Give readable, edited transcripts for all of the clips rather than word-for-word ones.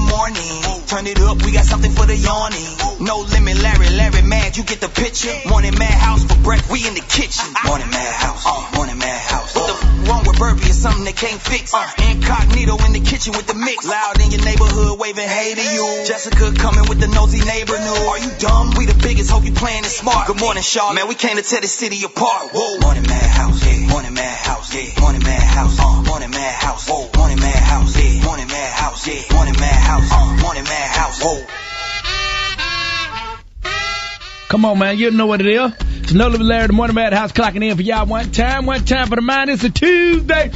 morning. Turn it up, we got something for the yawning. No limit, Larry mad, you get the picture. Morning Madhouse for breakfast, we in the kitchen. Morning Madhouse, Morning Madhouse. What the wrong with Burpee is something they can't fix. Incognito in the kitchen with the mix. Loud in your neighborhood, waving hey to you. Jessica coming with the nosy neighbor news. Are you dumb? We the biggest, hope you playing it smart. Good morning, Shaw, man, we came to tear the city apart. Whoa. Morning Madhouse, yeah. Morning Madhouse, yeah. Morning Madhouse, Morning Madhouse, whoa. Morning Madhouse, yeah. Morning Madhouse, yeah. Morning Madhouse, Morning Madhouse, whoa. Come on, man. You know what it is. It's No Limit Larry, the Morning Madhouse, clocking in for y'all one time for the mind. It's a Tuesday.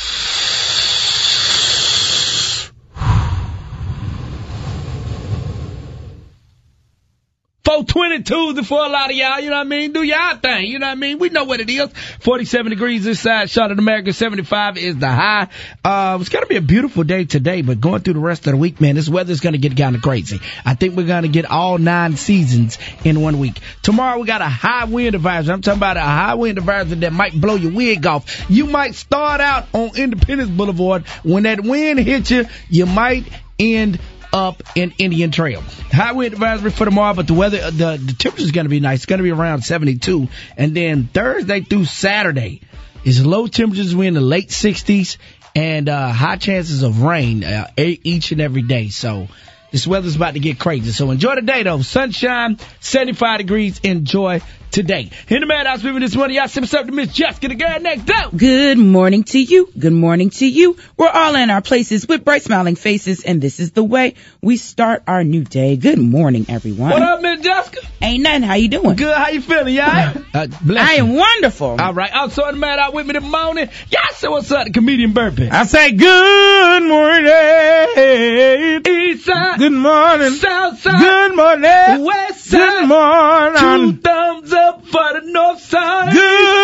422 for a lot of y'all, you know what I mean? Do y'all thing, you know what I mean? We know what it is. 47 degrees this side, Charlotte, America. 75 is the high. It's going to be a beautiful day today, but going through the rest of the week, man, this weather's going to get kind of crazy. I think we're going to get all 9 seasons in 1 week. Tomorrow we got a high wind advisory. I'm talking about a high wind advisory that might blow your wig off. You might start out on Independence Boulevard. When that wind hits you, you might end up in Indian Trail. High wind advisory for tomorrow, but the weather, the temperature is going to be nice. It's going to be around 72. And then Thursday through Saturday is low temperatures. We're in the late 60s and high chances of rain each and every day. So this weather's about to get crazy. So enjoy the day, though. Sunshine, 75 degrees. Enjoy today. In the Madhouse, people this morning, y'all send us up to Miss Jessica, the girl next door. Good morning to you. Good morning to you. We're all in our places with bright smiling faces, and this is the way we start our new day. Good morning, everyone. What up, Miss Jessica? Ain't nothing. How you doing? Good. How you feeling? You all right? I am wonderful. All right. Also in the Madhouse with me this morning, y'all say what's up to comedian Burpee. I say good morning. East side. Good morning. South side. Good morning. West side. Good morning. 2 thumbs up for the north side.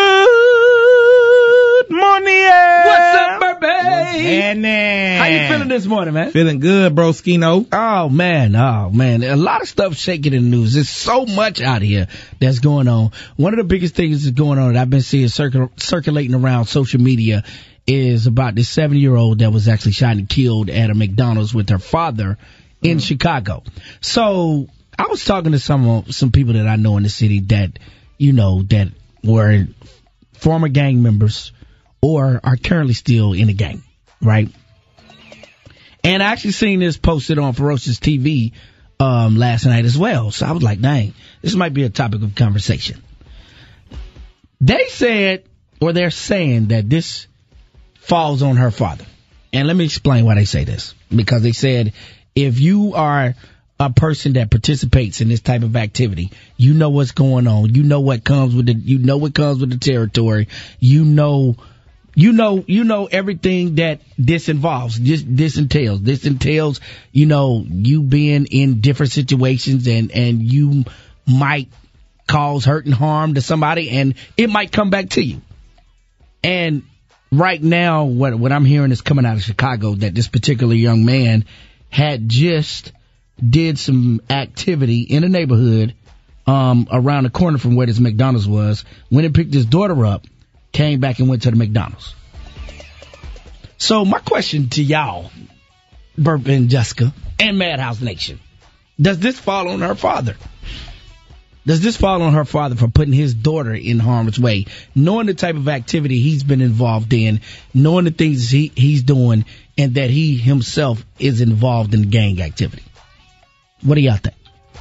Good morning. What's up, Burpee? And how you feeling this morning, man? Feeling good, bro, Skino. Oh, man. A lot of stuff shaking in the news. There's so much out here that's going on. One of the biggest things that's going on that I've been seeing circulating around social media is about this 7-year-old that was actually shot and killed at a McDonald's with her father in Chicago. So I was talking to some people that I know in the city that, you know, that were former gang members or are currently still in a gang, right? And I actually seen this posted on Ferocious TV last night as well. So I was like, dang, this might be a topic of conversation. They said, or they're saying that this falls on her father. And let me explain why they say this. Because they said, if you are a person that participates in this type of activity, you know what's going on. You know what comes with the territory. You know everything that this involves. This entails, you know, you being in different situations and you might cause hurt and harm to somebody and it might come back to you. And right now, what I'm hearing is coming out of Chicago that this particular young man had just did some activity in a neighborhood around the corner from where this McDonald's was, went and picked his daughter up, came back and went to the McDonald's. So my question to y'all, Burp and Jessica and Madhouse Nation, does this fall on her father? Does this fall on her father for putting his daughter in harm's way, knowing the type of activity he's been involved in, knowing the things he's doing, and that he himself is involved in gang activity? What do y'all think?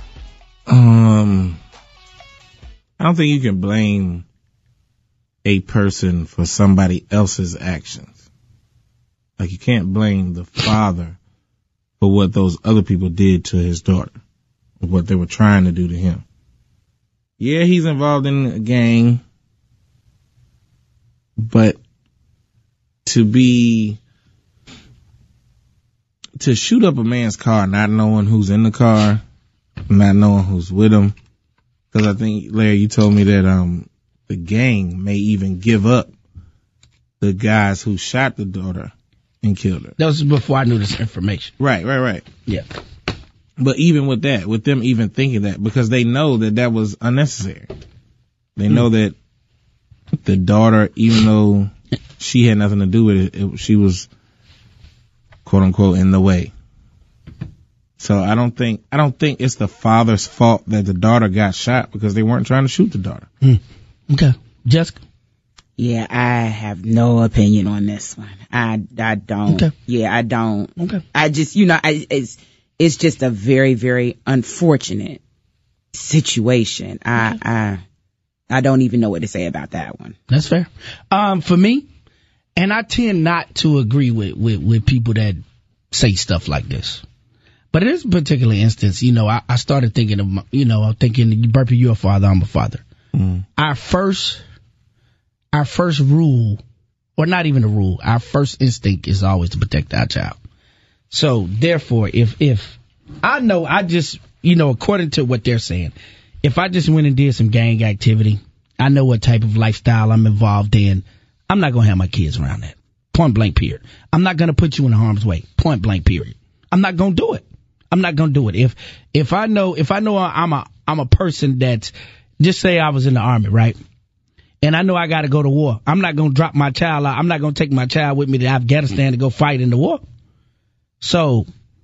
I don't think you can blame a person for somebody else's actions. Like, you can't blame the father for what those other people did to his daughter, or what they were trying to do to him. Yeah, he's involved in a gang, but to shoot up a man's car, not knowing who's in the car, not knowing who's with him, because I think, Larry, you told me that the gang may even give up the guys who shot the daughter and killed her. That was before I knew this information. Right. Yeah. But even with that, with them even thinking that, because they know that was unnecessary. They know that the daughter, even though she had nothing to do with it, she was, quote unquote, in the way. So I don't think it's the father's fault that the daughter got shot because they weren't trying to shoot the daughter. Okay. Jessica? Yeah, I have no opinion on this one. I don't. Okay. Yeah, I don't. Okay. I just, it's just a very, very unfortunate situation. I don't even know what to say about that one. That's fair. For me, and I tend not to agree with people that say stuff like this. But in this particular instance, I started thinking of, I'm thinking, Burpee, you're a father, I'm a father. Our first rule, or not even a rule, our first instinct is always to protect our child. So therefore, if I know, I just, according to what they're saying, if I just went and did some gang activity, I know what type of lifestyle I'm involved in, I'm not going to have my kids around that. Point blank period. I'm not going to put you in harm's way. Point blank period. I'm not going to do it. I'm not going to do it. If I know I'm a person that's, just say I was in the army, right? And I know I got to go to war. I'm not going to drop my child out. I'm not going to take my child with me to Afghanistan to go fight in the war. So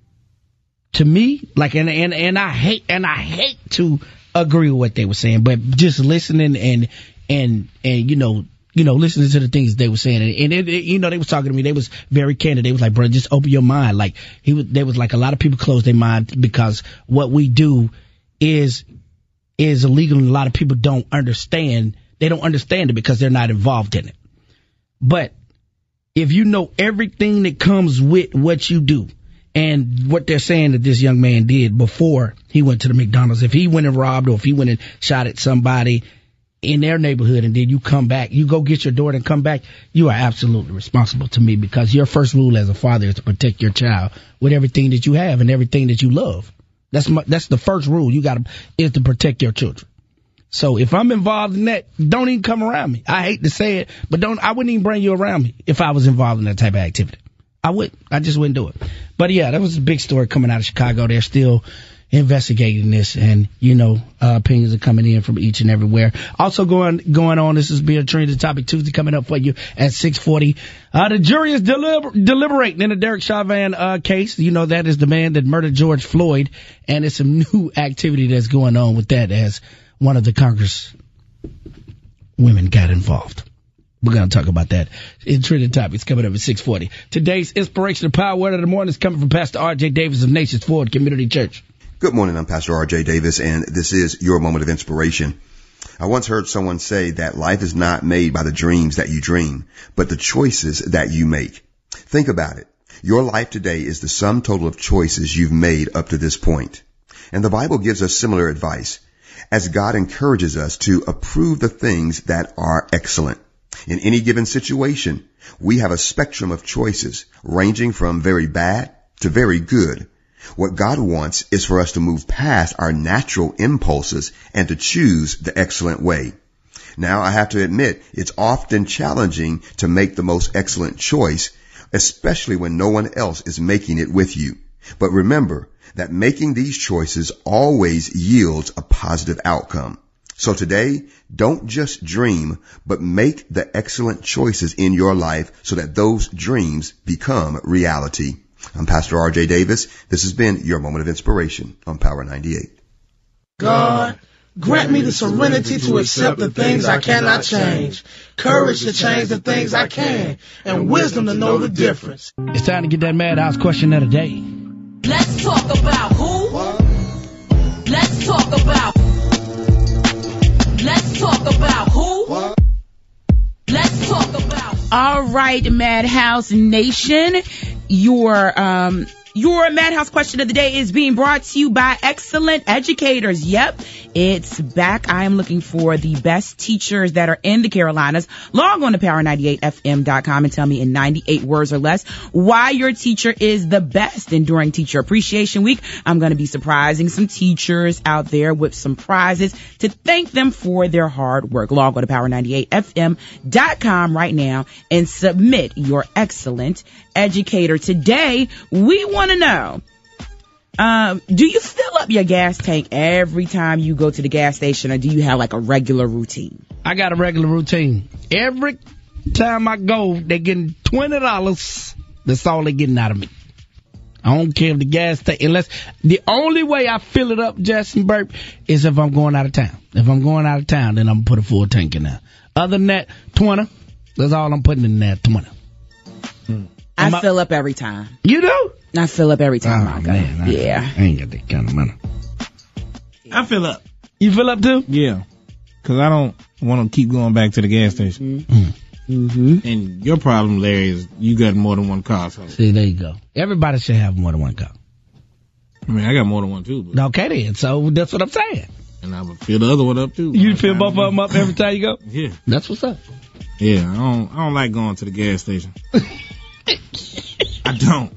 to me, like, and I hate to agree with what they were saying, but just listening and listening to the things they were saying, and they was talking to me. They was very candid. They was like, bro, just open your mind. Like they was like, a lot of people close their mind because what we do is illegal, and a lot of people don't understand. They don't understand it because they're not involved in it. But if you know everything that comes with what you do, and what they're saying that this young man did before he went to the McDonald's, if he went and robbed, or if he went and shot at somebody in their neighborhood, and then you come back, you go get your daughter and come back, you are absolutely responsible to me, because your first rule as a father is to protect your child with everything that you have and everything that you love. That's the first rule is to protect your children. So if I'm involved in that, don't even come around me. I hate to say it, but I wouldn't even bring you around me if I was involved in that type of activity. I just wouldn't do it. But yeah, that was a big story coming out of Chicago. They're still investigating this, and opinions are coming in from each and everywhere. Also going on, this is being trending topic Tuesday, coming up for you at 6:40. The jury is deliberating in the Derek Chauvin case. That is the man that murdered George Floyd, and it's some new activity that's going on with that, as one of the Congress women got involved. We're going to talk about that in trending topics coming up at 6:40. Today's inspirational power word of the morning is coming from Pastor R.J. Davis of Nations Ford Community Church. Good morning. I'm Pastor R.J. Davis, and this is your moment of inspiration. I once heard someone say that life is not made by the dreams that you dream, but the choices that you make. Think about it. Your life today is the sum total of choices you've made up to this point. And the Bible gives us similar advice, as God encourages us to approve the things that are excellent. In any given situation, we have a spectrum of choices ranging from very bad to very good. What God wants is for us to move past our natural impulses and to choose the excellent way. Now, I have to admit, it's often challenging to make the most excellent choice, especially when no one else is making it with you. But remember that making these choices always yields a positive outcome. So today, don't just dream, but make the excellent choices in your life so that those dreams become reality. I'm Pastor R.J. Davis. This has been your moment of inspiration on Power 98. God, grant me the serenity to accept the things I cannot change, courage to change the things I can, and wisdom to know the difference. It's time to get that Madhouse question of the day. Let's talk about who? What? Let's talk about. Let's talk about who? What? Let's talk about. All right, Madhouse Nation. Your Madhouse question of the day is being brought to you by Excellent Educators. Yep, it's back. I am looking for the best teachers that are in the Carolinas. Log on to power98fm.com and tell me in 98 words or less why your teacher is the best. And during Teacher Appreciation Week, I'm going to be surprising some teachers out there with some prizes to thank them for their hard work. Log on to power98fm.com right now and submit your Excellent Educator. Today, we want to know, do you fill up your gas tank every time you go to the gas station, or do you have like a regular routine? I got a regular routine. Every time I go, they're getting $20. That's all they're getting out of me. I don't care if the gas tank, unless the only way I fill it up, Justin Burp, is if I'm going out of town. If I'm going out of town, then I'm gonna put a full tank in there. Other than that, 20. That's all I'm putting in there, 20. I fill up every time. You do? I fill up every time. Oh, man. I ain't got that kind of money. I fill up. You fill up too? Yeah. Cause I don't want to keep going back to the gas station. Mm-hmm. And your problem, Larry, is you got more than one car. So. See, there you go. Everybody should have more than one car. I mean, I got more than one too. But. Okay then, so that's what I'm saying. And I would fill the other one up too. You fill both of them up every time you go? Yeah. That's what's up. Yeah, I don't like going to the gas station. I don't.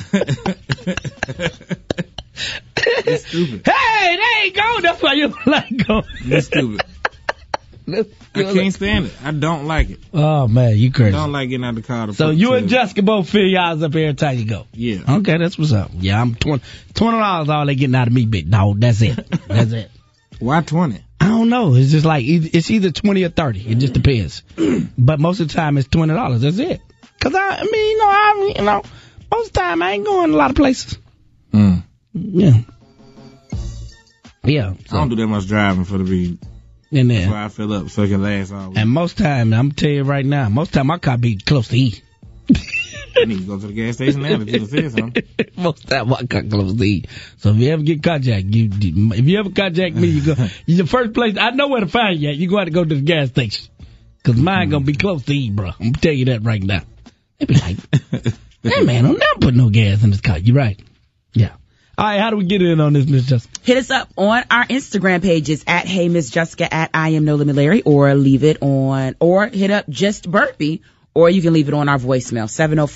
It's stupid. Hey, there you go. That's why you don't like going. It's stupid. I can't stand it. I don't like it. Oh man, you crazy. I don't like getting out of the car. So you and Jessica both fill y'all up every time you go? Yeah. Okay, that's what's up. Yeah, I'm $20 all they getting out of me, big dog. That's it. That's it. Why 20? I don't know. It's just like, it's either 20 or 30. It just depends. But most of the time it's $20. That's it. Cause most of the time I ain't going a lot of places. Yeah. Yeah. So. I don't do that much driving for the be. And then, that's why I fill up so it can last all week. And most time, I'm tell you right now, most time my car be close to E. I need to go to the gas station now to just say something. Most time my car close to E. So if you ever get carjacked, if you ever carjack me, you the first place, I know where to find you at. You got to go to the gas station. Cause mine gonna be close to E, bro. I'm gonna tell you that right now. They be like, hey man, don't never put no gas in this car. You right. Yeah. All right, how do we get in on this, Miss Jessica? Hit us up on our Instagram pages at Hey Miss Jessica, at I Am No Limit Larry, or leave it on, or hit up Just Burpee, or you can leave it on our voicemail,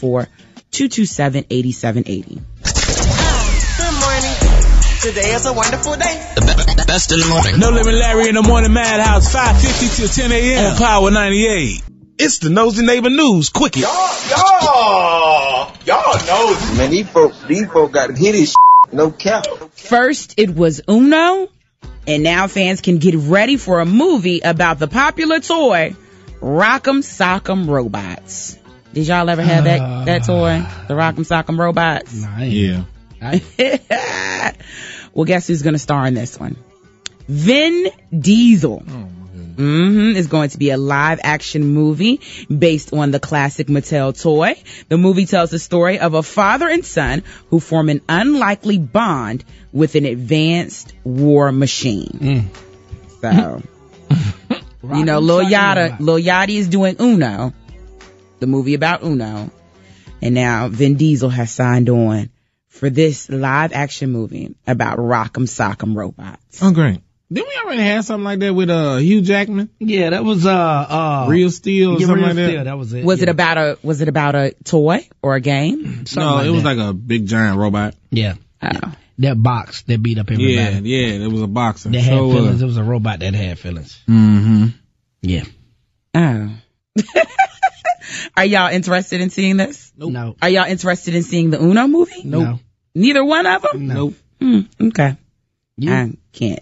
704-227-8780. Good morning. Today is a wonderful day. The best in the morning. No Limit Larry in the Morning Madhouse, 5:50 till 10 a.m. on Power 98. It's the Nosy Neighbor News Quickie. Y'all know. Man, these folks got to hit his no cap. First, it was Uno, and now fans can get ready for a movie about the popular toy, Rock'em Sock'em Robots. Did y'all ever have that toy, the Rock'em Sock'em Robots? Yeah. Well, guess who's going to star in this one? Vin Diesel. Is going to be a live action movie based on the classic Mattel toy. The movie tells the story of a father and son who form an unlikely bond with an advanced war machine. So, you know, Lil Yachty is doing Uno, the movie about Uno. And now Vin Diesel has signed on for this live action movie about Rock'em Sock'em Robots. Oh, great. Didn't we already have something like that with Hugh Jackman? Yeah, that was Real Steel or something like that. Steel, that was it. Was it about a toy or a game? No, it was like a big giant robot. Yeah. Oh. That box that beat up everybody. Yeah, it was a boxer. That had feelings. It was a robot that had feelings. Yeah. Oh. Are y'all interested in seeing this? Nope. No. Are y'all interested in seeing the Uno movie? Nope. No. Neither one of them? Nope. Okay. Yeah. I can't.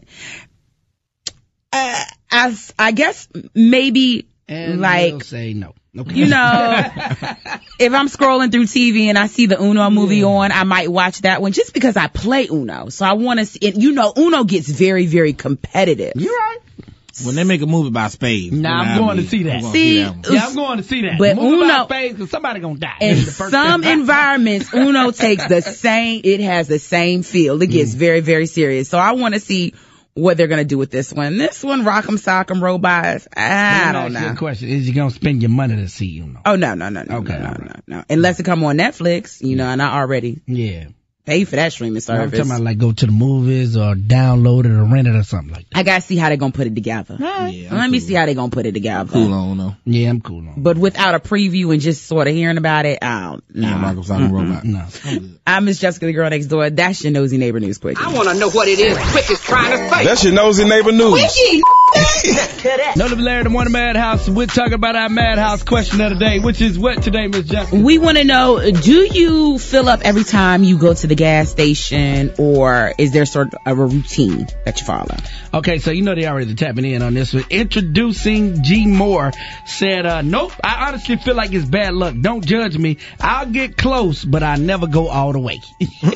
I guess maybe And like we'll say no. Okay. You know, if I'm scrolling through TV and I see the Uno movie on, I might watch that one just because I play Uno. So I want to see it. You know, Uno gets very, very competitive. You're right. When they make a movie about spades. Nah, I'm going to see that. I'm going to see that. But movie Uno, about spades, because somebody going to die. In some environments, Uno takes it has the same feel. It gets very, very serious. So I want to see what they're going to do with this one. This one, Rock'em Sock'em Robots, I don't know. Good question. Is you going to spend your money to see Uno? Oh, no. Okay, No. Unless it come on Netflix, you know, and I already pay for that streaming service. I'm talking about like go to the movies or download it or rent it or something like that. I got to see how they're going to put it together. Yeah, Let me see how they're going to put it together. Cool on Uno. Yeah, I'm cool on. But without a preview and just sort of hearing about it, I don't know. Rock'em Sock'em Robot. No. I'm Miss Jessica, the girl next door. That's your Nosy Neighbor News Quickie. I want to know what it is Quick is trying to say. That's your Nosy Neighbor News. Quickie! No Limit Larry, the Morning Madhouse. We're talking about our Madhouse question of the day, which is what today, Miss Jessica? We want to know, do you fill up every time you go to the gas station, or is there sort of a routine that you follow? Okay, so you know they already tapping in on this one. Introducing G Moore said, nope, I honestly feel like it's bad luck. Don't judge me. I'll get close, but I never go all the way.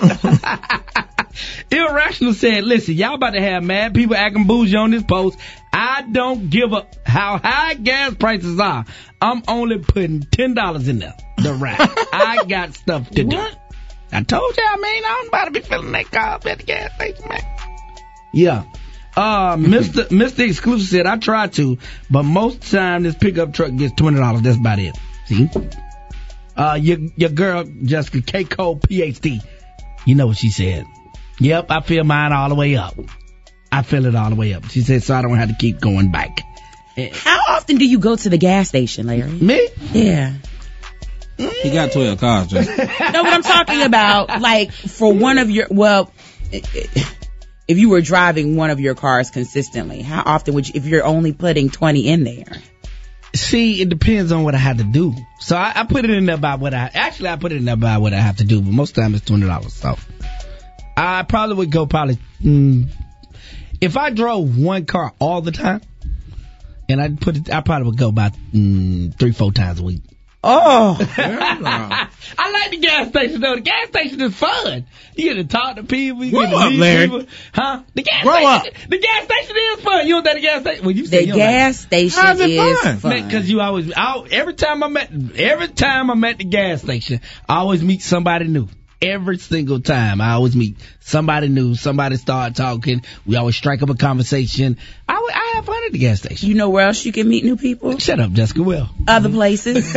Irrational said, listen, y'all about to have mad people acting bougie on this post. I don't give a how high gas prices are. I'm only putting $10 in there. The rap. I got stuff to do. I told y'all, man, I'm about to be filling that car up at the gas station, man. Yeah. Mr. Exclusive said, I try to, but most of the time this pickup truck gets $20. That's about it. See? Your girl, Jessica K. Cole, PhD. You know what she said. Yep, I fill mine all the way up. I fill it all the way up. She said, so I don't have to keep going back. How often do you go to the gas station, Larry? Me? Yeah. He got 12 cars, Jess. No, but I'm talking about, like, for one of your, well, if you were driving one of your cars consistently, how often would you, if you're only putting 20 in there? See, it depends on what I have to do. So I put it in there about what I put it in there about what I have to do, but most of the time it's $20. So I probably would go if I drove one car all the time, and I probably would go about 3-4 times a week. Oh. I like the gas station, though. The gas station is fun. You get to talk to people. You Grow get to up, meet Larry. people. Huh? The gas Grow station, up. The gas station is fun. You don't think the gas station? Well, you say The gas station How's it is fun? fun. because you always every time I'm at the gas station, I always meet somebody new. Every single time, I always meet somebody new. Somebody start talking. We always strike up a conversation. I have fun at the gas station. You know where else you can meet new people? Shut up, Jessica. Well, Other places.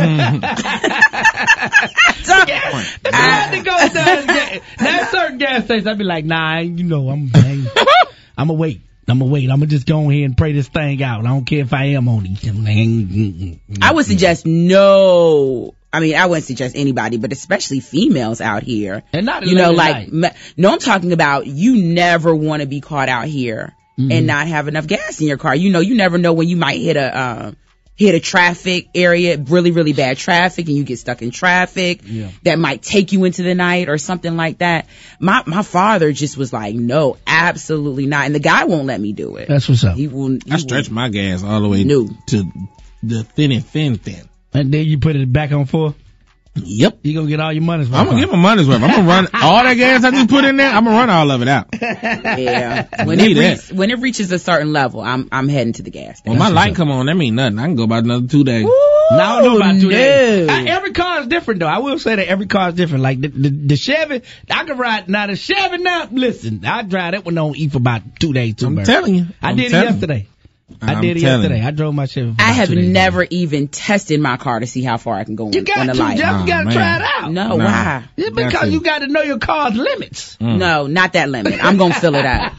If I had to go down now certain gas stations, I'd be like, nah, you know, I'm gonna wait. I'm gonna just go ahead and pray this thing out. I don't care if I am on it. I would suggest no. I mean, I wouldn't suggest anybody, but especially females out here. And not you know, like, no, I'm talking about you never want to be caught out here and not have enough gas in your car. You know, you never know when you might hit a traffic area, really, really bad traffic, and you get stuck in traffic that might take you into the night or something like that. My father just was like, no, absolutely not. And the guy won't let me do it. That's what's up. I stretch my gas all the way to the thin and thin. And then you put it back on full? Yep. You gonna get all your money's worth. I'm gonna get my money's worth. I'm gonna run all that gas I just put in there. I'm gonna run all of it out. Yeah. When it reaches a certain level, I'm heading to the gas station. When my light come on, that mean nothing. I can go about another 2 days. Now I don't know about 2 days. Every car is different, though. I will say that every car is different. Like the Chevy, I can ride. Now the Chevy, listen, I drive that one on E for about 2 days. I'm telling you. I did it yesterday. I drove my Chevy. I have never even tested my car to see how far I can go on the light. You gotta try it out. No, why? It's because you got to know your car's limits. No, not that limit. I'm gonna fill it up.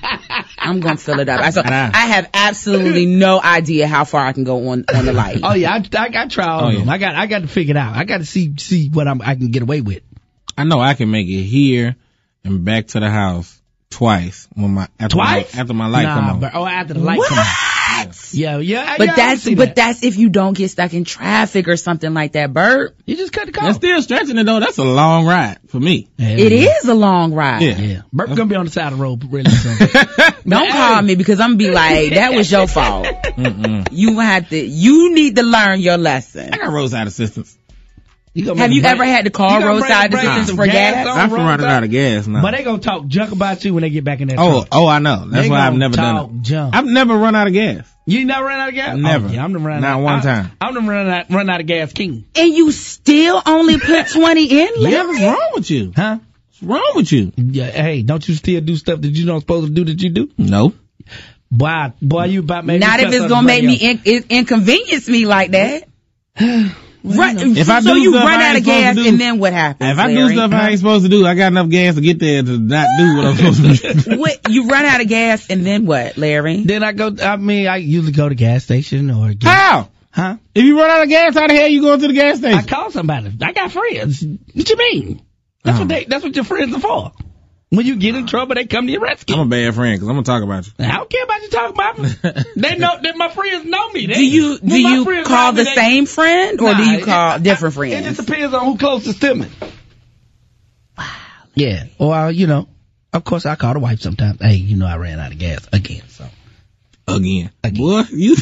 I have absolutely no idea how far I can go on the light. Oh yeah, I try all of them. I got to figure it out. I got to see what I can get away with. I know I can make it here and back to the house twice after my light come on. After the light come on. Yeah. But that's if you don't get stuck in traffic or something like that, Bert. You just cut the car. That's still stretching it though. That's a long ride for me. It is a long ride. Yeah. Bert's gonna be on the side of the road really soon. Don't call me because I'm gonna be like, that was your fault. You need to learn your lesson. I got roadside assistance. Have you ever had to call roadside assistance for gas? I'm running out of gas now. But they gonna talk junk about you when they get back in that truck. Oh, I know. That's why I've never done it. Junk. I've never run out of gas. You never ran out of gas? Never. Yeah, I'm the run Not one time. I'm the run out of gas king. And you still only put 20 in? Yeah, what's wrong with you? Huh? What's wrong with you? Yeah, hey, don't you still do stuff that you don't supposed to do that you do? No. Boy, you about make Not if it's gonna make me inconvenience me like that. If I you run out of gas and then what happens? If I do stuff I ain't supposed to do, I got enough gas to get there to not do what I'm supposed to do. You run out of gas and then what, Larry? Then I usually go to gas station or How? Huh? If you run out of gas, how the hell you going to the gas station? I call somebody. I got friends. What you mean? That's what your friends are for. When you get in trouble, they come to your rescue. I'm a bad friend because I'm gonna talk about you. I don't care about you talking about me. They know that my friends know me. Do you call the same friend or do you call different friends? It just depends on who closest to me. Wow. Yeah. Or of course I call the wife sometimes. Hey, I ran out of gas again. So again. Boy, you.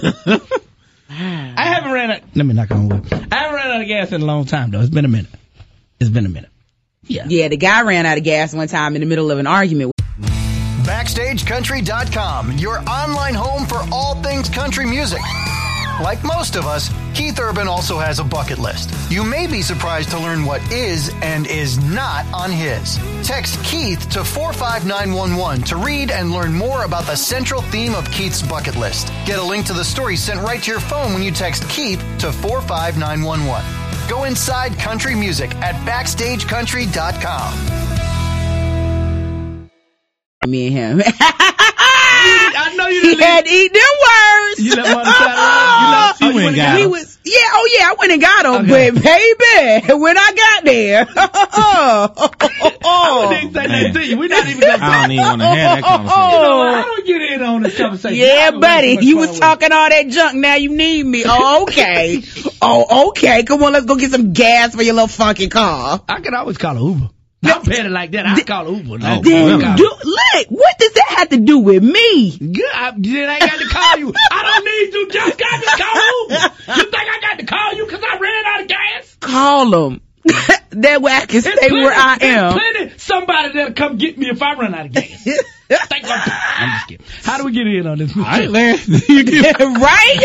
I haven't ran out. Let me knock on wood. I haven't ran out of gas in a long time though. It's been a minute. Yeah, the guy ran out of gas one time in the middle of an argument. BackstageCountry.com, your online home for all things country music. Like most of us, Keith Urban also has a bucket list. You may be surprised to learn what is and is not on his. Text Keith to 45911 to read and learn more about the central theme of Keith's bucket list. Get a link to the story sent right to your phone when you text Keith to 45911. Go inside country music at BackstageCountry.com. Me and him. I know you didn't. He had to eat them words. You let Monty Carter run. You went and got him. I went and got him. Okay. But baby, when I got there, I wouldn't even say that to you. We're not even gonna. I don't even want to have that conversation. I don't get in on this conversation. Yeah, buddy, you was talking all that junk. Now you need me. Oh, okay. Okay. Come on, let's go get some gas for your little funky car. I could always call an Uber. I'm petty like that. I call Uber. Look, what does that have to do with me? Good. I got to call you. I don't need you. Just got to call Uber. You think I got to call you because I ran out of gas? Call them. That way I can stay where I am. Plenty somebody that'll come get me if I run out of gas. I'm just kidding. How do we get in on this? All right, Larry. Right?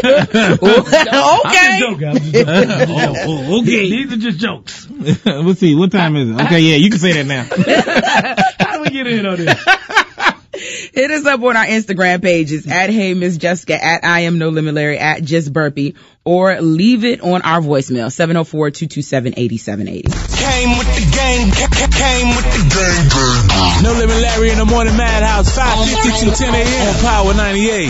Okay. I'm just joking. Okay. These are just jokes. Let's see. What time is it? Okay, yeah, you can say that now. How do we get in on this? Hit us up on our Instagram pages at Hey Miss Jessica, at I Am No Limit Larry, at Just Burpee, or leave it on our voicemail, 704-227-8780. Came with the gang, came with the gang. No Limit Larry in the Morning Madhouse, 5:50 to 10 a.m. on Power 98.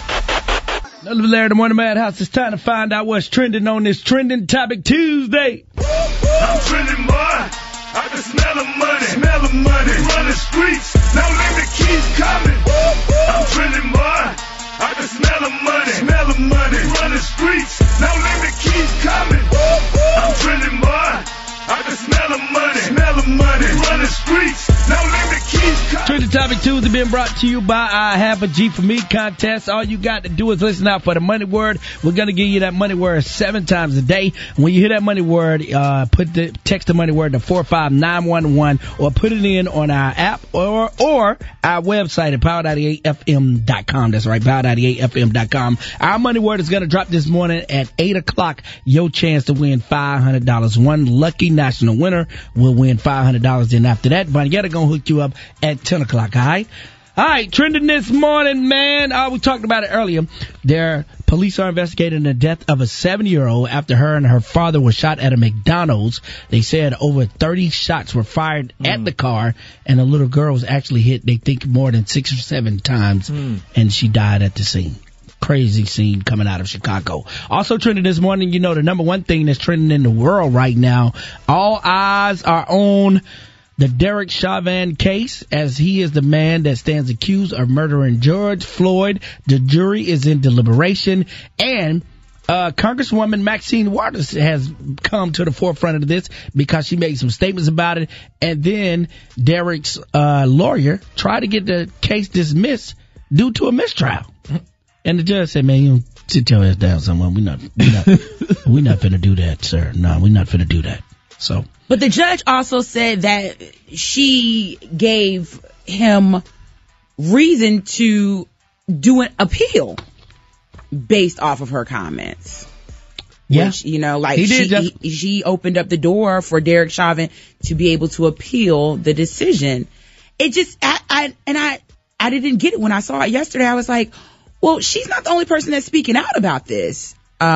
No Limit Larry in the Morning Madhouse. It's time to find out what's trending on this Trending Topic Tuesday. I'm trending, boy. I can smell the money, run the streets, no limit keeps coming. I'm trending, boy, I can smell the money, run the streets, no limit keeps coming. I'm trending, boy, I can smell the money, run the streets, no limit keeps coming. Trending Topic Tuesday being brought to you by I Have a G for Me contest. All you got to do is listen out for the money word. We're going to give you that money word 7 times a day. When you hear that money word, text the money word to 45911 or put it in on our app or our website at power98fm.com. That's right, power98fm.com. Our money word is going to drop this morning at 8 o'clock. Your chance to win $500. One lucky national winner will win $500. Then after that, Bonnietta going to hook you up at 10 o'clock, all right? All right, trending this morning, man. We talked about it earlier. Police are investigating the death of a 7-year-old after her and her father were shot at a McDonald's. They said over 30 shots were fired at the car, and the little girl was actually hit, they think, more than 6 or 7 times, and she died at the scene. Crazy scene coming out of Chicago. Also trending this morning, the number one thing that's trending in the world right now, all eyes are on the Derek Chauvin case, as he is the man that stands accused of murdering George Floyd. The jury is in deliberation, and Congresswoman Maxine Waters has come to the forefront of this because she made some statements about it, and then Derek's lawyer tried to get the case dismissed due to a mistrial. And the judge said, man, you sit your ass down somewhere. We're not finna do that, sir. No, we're not finna do that. So. But the judge also said that she gave him reason to do an appeal based off of her comments. Yeah. Which, she opened up the door for Derek Chauvin to be able to appeal the decision. It just, I didn't get it when I saw it yesterday. I was like, well, she's not the only person that's speaking out about this,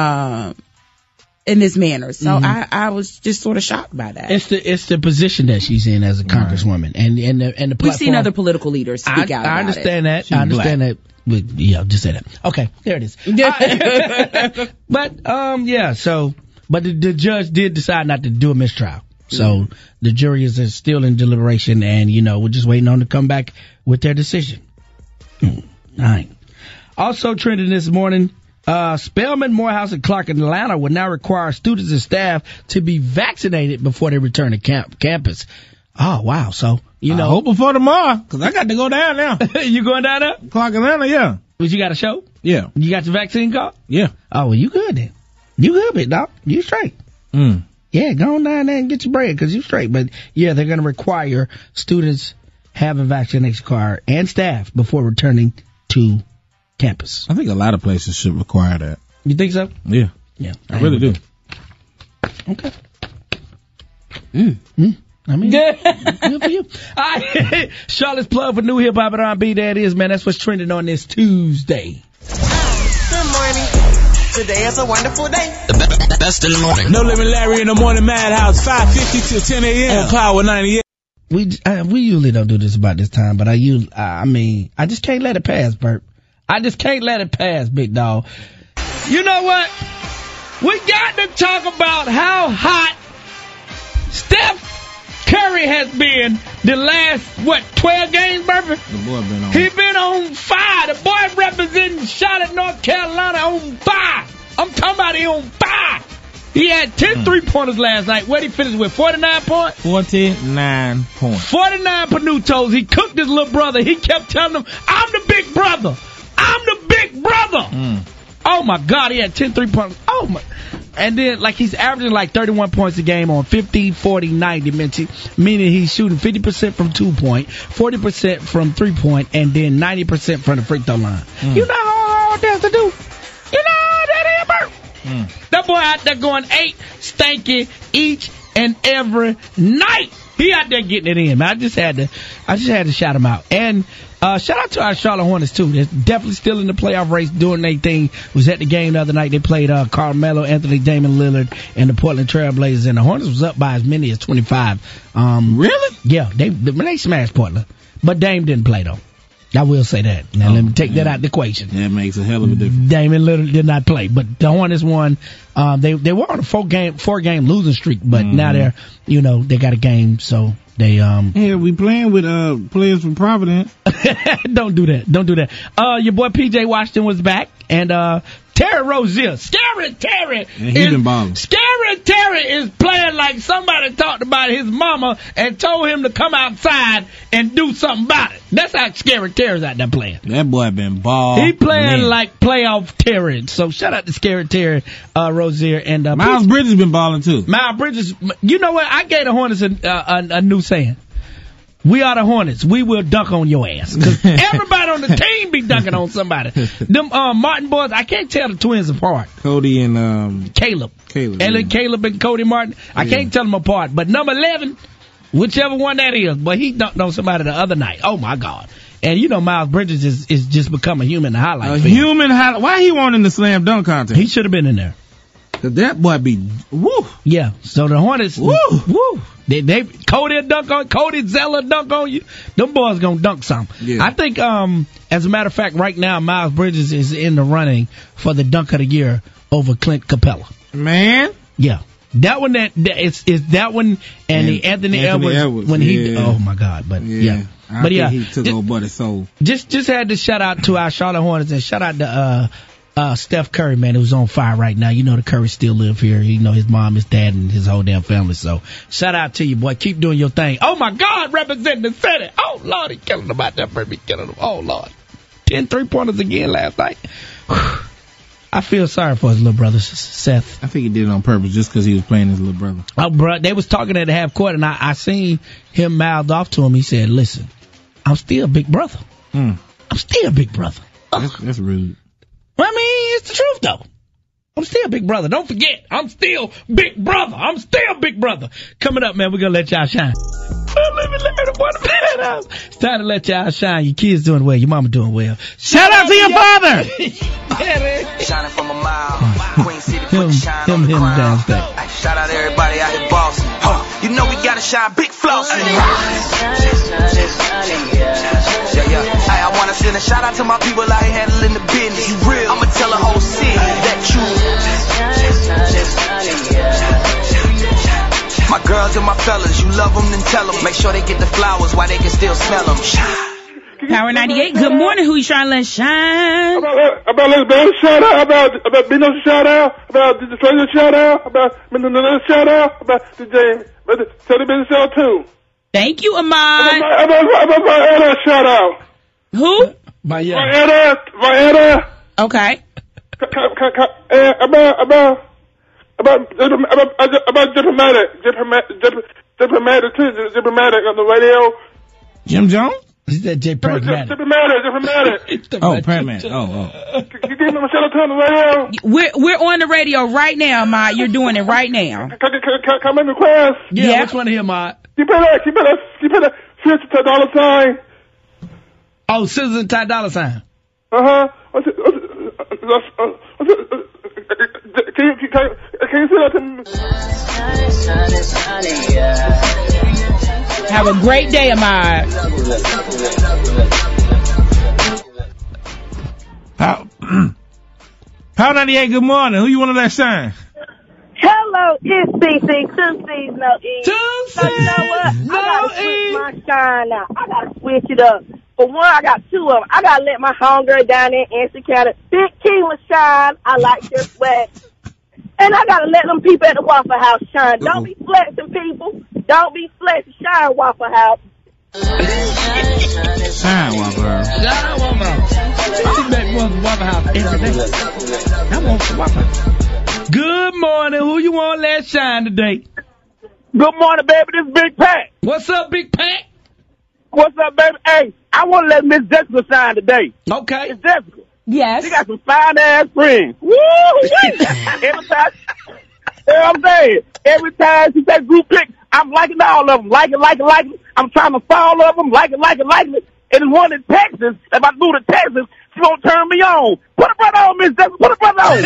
in this manner. So I was just sort of shocked by that. It's the position that she's in as a congresswoman, and the platform. We've seen other political leaders speak out about it. I understand that. I understand that. Yeah, just say that. Okay, there it is. But the judge did decide not to do a mistrial. So the jury is still in deliberation, and we're just waiting on them to come back with their decision. All right. Also trending this morning, Spelman, Morehouse, and Clark in Atlanta will now require students and staff to be vaccinated before they return to campus. Oh, wow. So, I hope before tomorrow, because I got to go down now. You going down there? Clark, Atlanta, yeah. But you got a show? Yeah. You got your vaccine card? Yeah. Oh, well, you good then. You good, big dog. You straight. Yeah, go on down there and get your bread because you straight. But, yeah, they're going to require students have a vaccination card and staff before returning to campus. I think a lot of places should require that. You think so? Yeah. Yeah. I really do. Okay. I mean, good for you. All right. Charlotte's plug for new hip hop and R&B. There it is, man. That's what's trending on this Tuesday. Good morning. Today is a wonderful day. The best in the morning. No Limit Larry in the Morning Madhouse, 5:50 till 10 a.m. on Power 98. We usually don't do this about this time, but I just can't let it pass, Bert. I just can't let it pass, big dog. You know what? We got to talk about how hot Steph Curry has been the last, 12 games, Burpee? The boy been on. He been on fire. The boy representing Charlotte, North Carolina on fire. I'm talking about he on fire. He had 10 3-pointers last night. What'd he finish with, 49 points? 49 points. 49 Panutos. He cooked his little brother. He kept telling him, I'm the big brother. I'm the big brother. Oh, my God. He had 10 3-pointers. Oh, my. And then, he's averaging 31 points a game on 50, 40, 90, meaning he's shooting 50% from 2-point, 40% from 3-point, and then 90% from the free throw line. You know how hard that's to do? You know how that is, Bert? That boy out there going 8 stanky each and every night. He out there getting it in, man. I just had to shout him out. And shout out to our Charlotte Hornets too. They're definitely still in the playoff race, doing their thing. Was at the game the other night. They played Carmelo Anthony, Damian Lillard, and the Portland Trail Blazers. And the Hornets was up by as many as 25. Really? Yeah, they smashed Portland, but Dame didn't play though. I will say that. Now let me take that out of the equation. That makes a hell of a difference. Damian Lillard did not play, but the Hornets won. They were on a four game losing streak, but now they're they got a game, so they Yeah, we playing with players from Providence. Don't do that. Your boy PJ Washington was back, and Terry Rozier, Scary Terry, Scary Terry is playing like somebody talked about his mama and told him to come outside and do something about it. That's how Scary Terry's out there playing. That boy been ball. He playing like playoff Terry. So shout out to Scary Terry, Rozier, and Miles Bridges been balling too. Miles Bridges, you know what? I gave the Hornets a new saying. We are the Hornets. We will dunk on your ass. Because everybody on the team be dunking on somebody. Them Martin boys, I can't tell the twins apart. Cody and Caleb. Yeah. Caleb and Cody Martin. I can't tell them apart. But number 11, whichever one that is, but he dunked on somebody the other night. Oh, my God. And Miles Bridges is just become a human highlight. Why he won in the slam dunk contest? He should have been in there. That boy be woo. Yeah. So the Hornets woo. Cody Zeller dunk on you. Them boys gonna dunk something. Yeah. I think as a matter of fact, right now Miles Bridges is in the running for the dunk of the year over Clint Capella. Man. Yeah. That one is that one and the Anthony Edwards when he oh my God. But yeah. But he took old buddy's soul. Just had to shout out to our Charlotte Hornets and shout out to Steph Curry, man, who's on fire right now. The Curry still live here. His mom, his dad, and his whole damn family. So shout out to you, boy. Keep doing your thing. Oh, my God, representing the city. Oh, Lord, he killing them out there, baby. Killing them. Oh, Lord. 10 3-pointers again last night. I feel sorry for his little brother, Seth. I think he did it on purpose just because he was playing his little brother. Oh, bro, they was talking at the half court, and I seen him mouthed off to him. He said, listen, I'm still big brother. I'm still big brother. That's rude. Well, I mean, it's the truth, though. I'm still big brother. Don't forget, I'm still big brother. I'm still big brother. Coming up, man, we're going to let y'all shine. It's time to let y'all shine. Your kids doing well. Your mama doing well. Shout out to your father. Shining from a mile. Queen City, put the shine on the crown. Downstairs. Shout out to everybody out here bossing. You know we gotta shine big flossing. I wanna send a shout out to my people out here handling the business. You real? I'ma tell the whole city that you. My girls and my fellas, you love them, then tell them. Make sure they get the flowers while they can still smell them. Power 98, good morning. Who you trying to let shine? About let's Bell shout out, about Bino shout out, about the Treasure shout out, about Minnesota shout out, about the James, about the Teddy Bell shout out too. Thank you, Ahmad. About my Edda shout out. Who? My Edda. Okay. About diplomatic too, diplomatic on the radio. Jim Jones? He said J. Pragmatic. Diplomatic. Oh, Pragmatic. Oh. Can you give me a shout out on the radio? We're on the radio right now, Ahmad. You're doing it right now. Can I make a request? Yeah, which one here, Ahmad? You pay that $50 sign. Oh, Susan Ty dollar sign. Uh-huh. Can you say that to me? Have a great day, Ahmad. Power 98, good morning. Who you want to let shine? Hello, it's CC. Two C's, no E. So you know what? I gotta switch my shine now. I gotta switch it up. For one, I got two of them. I gotta let my homegirl down there in Anson County, Big Keela, shine. I like your sweat. And I gotta let them people at the Waffle House shine. Don't be flexing, people. Don't be flexing. Shine, Waffle House. Shine, Waffle House. Shine, Waffle House. I make one Waffle House every day. I want some Waffle House. Good morning. Who you want to let shine today? Good morning, baby. This is Big Pat. What's up, Big Pat? What's up, baby? Hey, I want to let Miss Jessica shine today. Okay. Miss Jessica. Yes. She got some fine-ass friends. Woo! Every time, you know what I'm saying? Every time she takes group pics, I'm liking all of them. Like it. I'm trying to follow all of them. Like it. And one in Texas, if I move to Texas, she won't turn me on. Put a brother on, Miss Jessica. Put a brother on.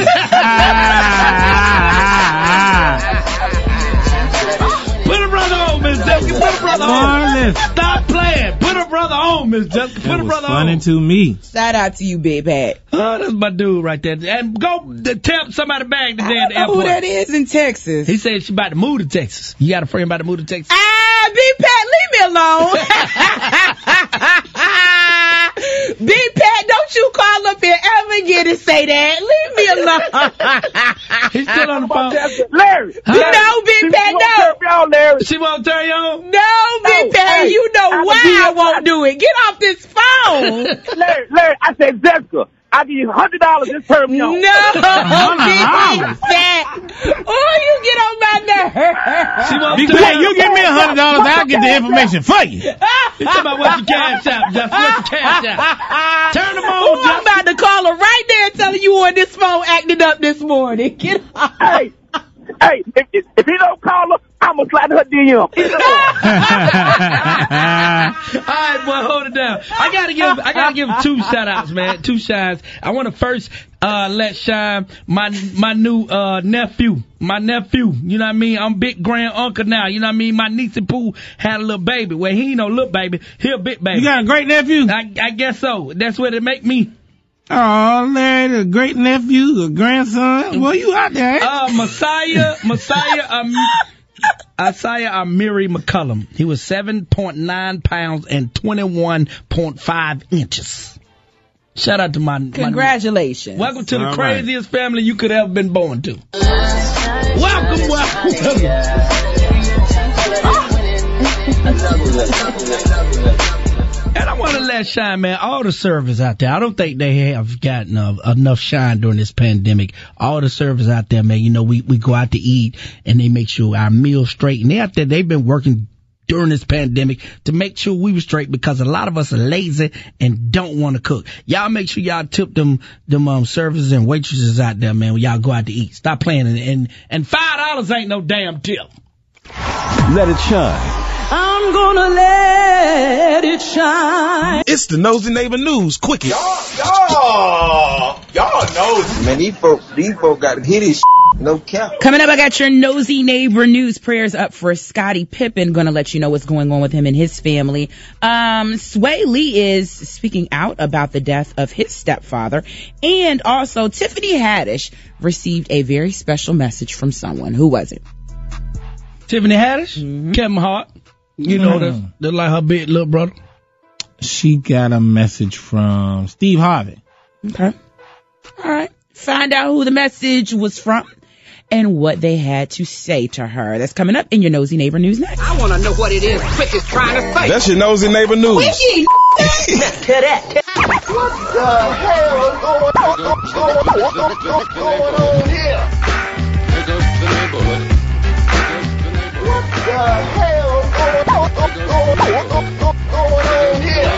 Put a brother on, Miss Jessica. Put a brother on. Stop playing. Put a brother on, Miss Jessica. Put a brother on. Funny to me. Shout out to you, Big Pat. Oh, that's my dude right there. And go tell somebody back today at the airport. Who that is in Texas? He said she's about to move to Texas. You got a friend about to move to Texas? Big Pat, leave me alone. Big Pat, don't you call up here ever again and say that. Leave me alone. He's still on the phone. Larry. No, Big Pat, no. Larry. She won't turn you on? No, Big Pat, hey, you know why I won't do it. Get off this phone. Larry, I said, Jessica, I'll give you $100, just turn me on. No, Big Pat. Oh, you get on my nerves. Big Pat, you give me $100, I'll get the information for you. You talking about what's your cash out, Jeff? What's your cash out? Turn them on, Jeff. I'm about to call her right there telling you on this phone acting up this morning. Get off. Hey, if he don't call her, I'm going to slide her DM. All right, boy, hold it down. I gotta give two shout outs, man. Two shines. I want to first let shine my new nephew. My nephew, you know what I mean? I'm big grand uncle now, you know what I mean? My niece and Pooh had a little baby. Well, he ain't no little baby, he a big baby. You got a great nephew? I guess so. That's what it make me. Oh, Larry, the great nephew, the grandson. Well, you out there, Messiah Amiri McCullum. He was 7.9 pounds and 21.5 inches. Shout out to my congratulations. Welcome to the craziest family you could ever been born to. Welcome. And I want to let shine, man, all the servers out there. I don't think they have gotten enough shine during this pandemic. All the servers out there, man, you know, we go out to eat and they make sure our meal's straight. And they out there, they've been working during this pandemic to make sure we were straight because a lot of us are lazy and don't want to cook. Y'all make sure y'all tip them servers and waitresses out there, man, when y'all go out to eat. Stop playing. And $5 ain't no damn tip. Let it shine. I'm gonna let it shine. It's the Nosy Neighbor News Quickie. Y'all nosy. Man, these folks got to hit his no cap. Coming up, I got your Nosy Neighbor News. Prayers up for Scottie Pippen. Gonna let you know what's going on with him and his family. Sway Lee is speaking out about the death of his stepfather. And also, Tiffany Haddish received a very special message from someone. Who was it? Tiffany Haddish, Kevin Hart. You know, they're like her big little brother. She got a message from Steve Harvey. Okay. All right. Find out who the message was from and what they had to say to her. That's coming up in your Nosy Neighbor News next. I want to know what it is Quick is trying to say. That's your Nosy Neighbor News. Quickie, let's get it. What the hell is going on here? Here goes the neighborhood. What the hell is going on here?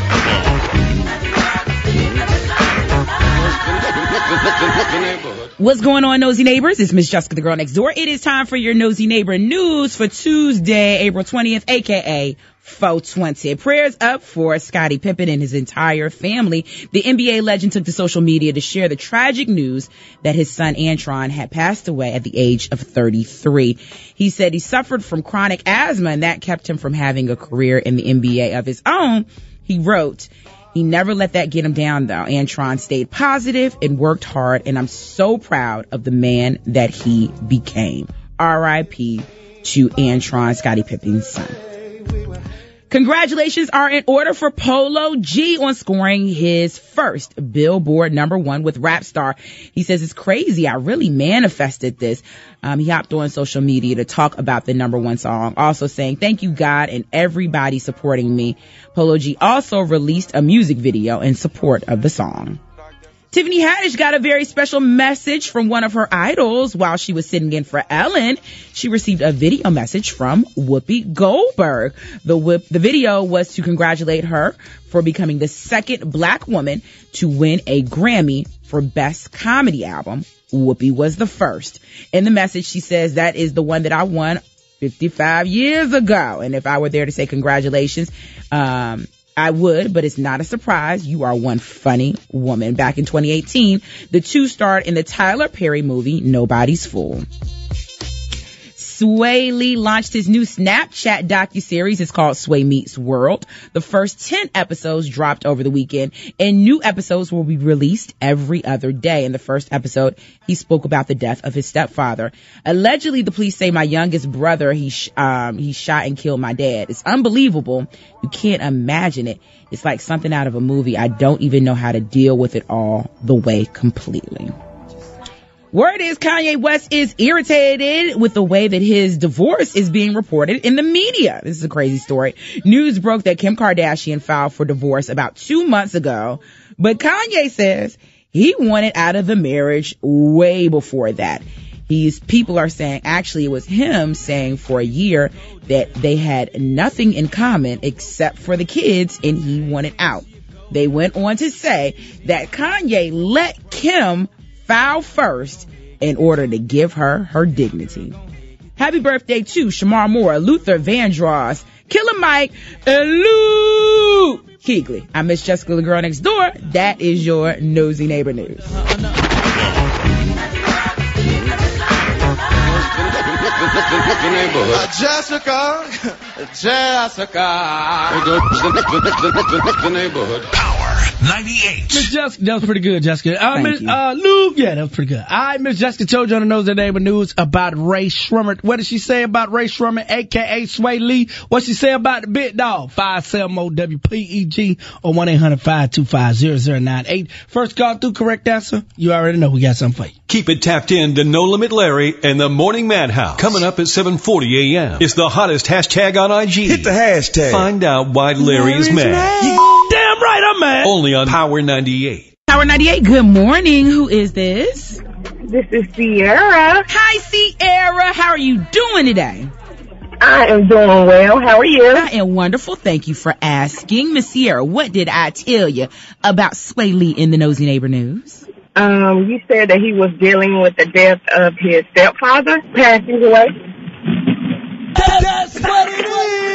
What's going on, Nosy Neighbors? It's Miss Jessica, the girl next door. It is time for your Nosy Neighbor News for Tuesday, April 20th, a.k.a. 420. Prayers up for Scottie Pippen and his entire family. The NBA legend took to social media to share the tragic news that his son Antron had passed away at the age of 33. He said he suffered from chronic asthma and that kept him from having a career in the NBA of his own. He wrote, he never let that get him down, though. Antron stayed positive and worked hard, and I'm so proud of the man that he became. R.I.P. to Antron, Scottie Pippen's son. Congratulations are in order for Polo G on scoring his first Billboard #1 with Rap Star. He says, it's crazy. I really manifested this. He hopped on social media to talk about the #1 song, also saying, thank you, God, and everybody supporting me. Polo G also released a music video in support of the song. Tiffany Haddish got a very special message from one of her idols while she was sitting in for Ellen. She received a video message from Whoopi Goldberg. The video was to congratulate her for becoming the second black woman to win a Grammy for Best Comedy Album. Whoopi was the first. In the message, she says, that is the one that I won 55 years ago. And if I were there to say congratulations, I would, but it's not a surprise. You are one funny woman. Back in 2018, the two starred in the Tyler Perry movie, Nobody's Fool. Sway Lee launched his new Snapchat docuseries. It's called Sway Meets World. The first 10 episodes dropped over the weekend, and new episodes will be released every other day. In the first episode, he spoke about the death of his stepfather. Allegedly, the police say my youngest brother, he shot and killed my dad. It's unbelievable. You can't imagine it. It's like something out of a movie. I don't even know how to deal with it all the way completely. Word is Kanye West is irritated with the way that his divorce is being reported in the media. This is a crazy story. News broke that Kim Kardashian filed for divorce about 2 months ago, but Kanye says he wanted out of the marriage way before that. People are saying actually it was him saying for a year that they had nothing in common except for the kids and he wanted out. They went on to say that Kanye let Kim file first in order to give her her dignity. Happy birthday to Shamar Moore, Luther Vandross, Killer Mike, and Luke Kuechly. I'm Miss Jessica, the girl next door. That is your Nosy Neighbor News. Jessica. The neighborhood. Power 98. Miss Jessica, that was pretty good, Jessica. Luke, yeah, that was pretty good. All right, Miss Jessica told you on the Nosy Neighbor News about Ray Shrummer. What did she say about Ray Shrummer, a.k.a. Sway Lee? What she say about the big dog? 570-WPEG or 1-800-525-0098. First call through, correct answer. You already know we got something for you. Keep it tapped in to No Limit Larry and the Morning Madhouse. Coming up at 7:40 a.m. It's the hottest hashtag on IG. Hit the hashtag. Find out why Larry is mad. Damn right I'm mad. Only on Power 98. Power 98, good morning. Who is this? This is Sierra. Hi, Sierra. How are you doing today? I am doing well. How are you? I am wonderful. Thank you for asking. Miss Sierra, what did I tell you about Sway Lee in the Nosy Neighbor News? You said that he was dealing with the death of his stepfather, passing away. That's what it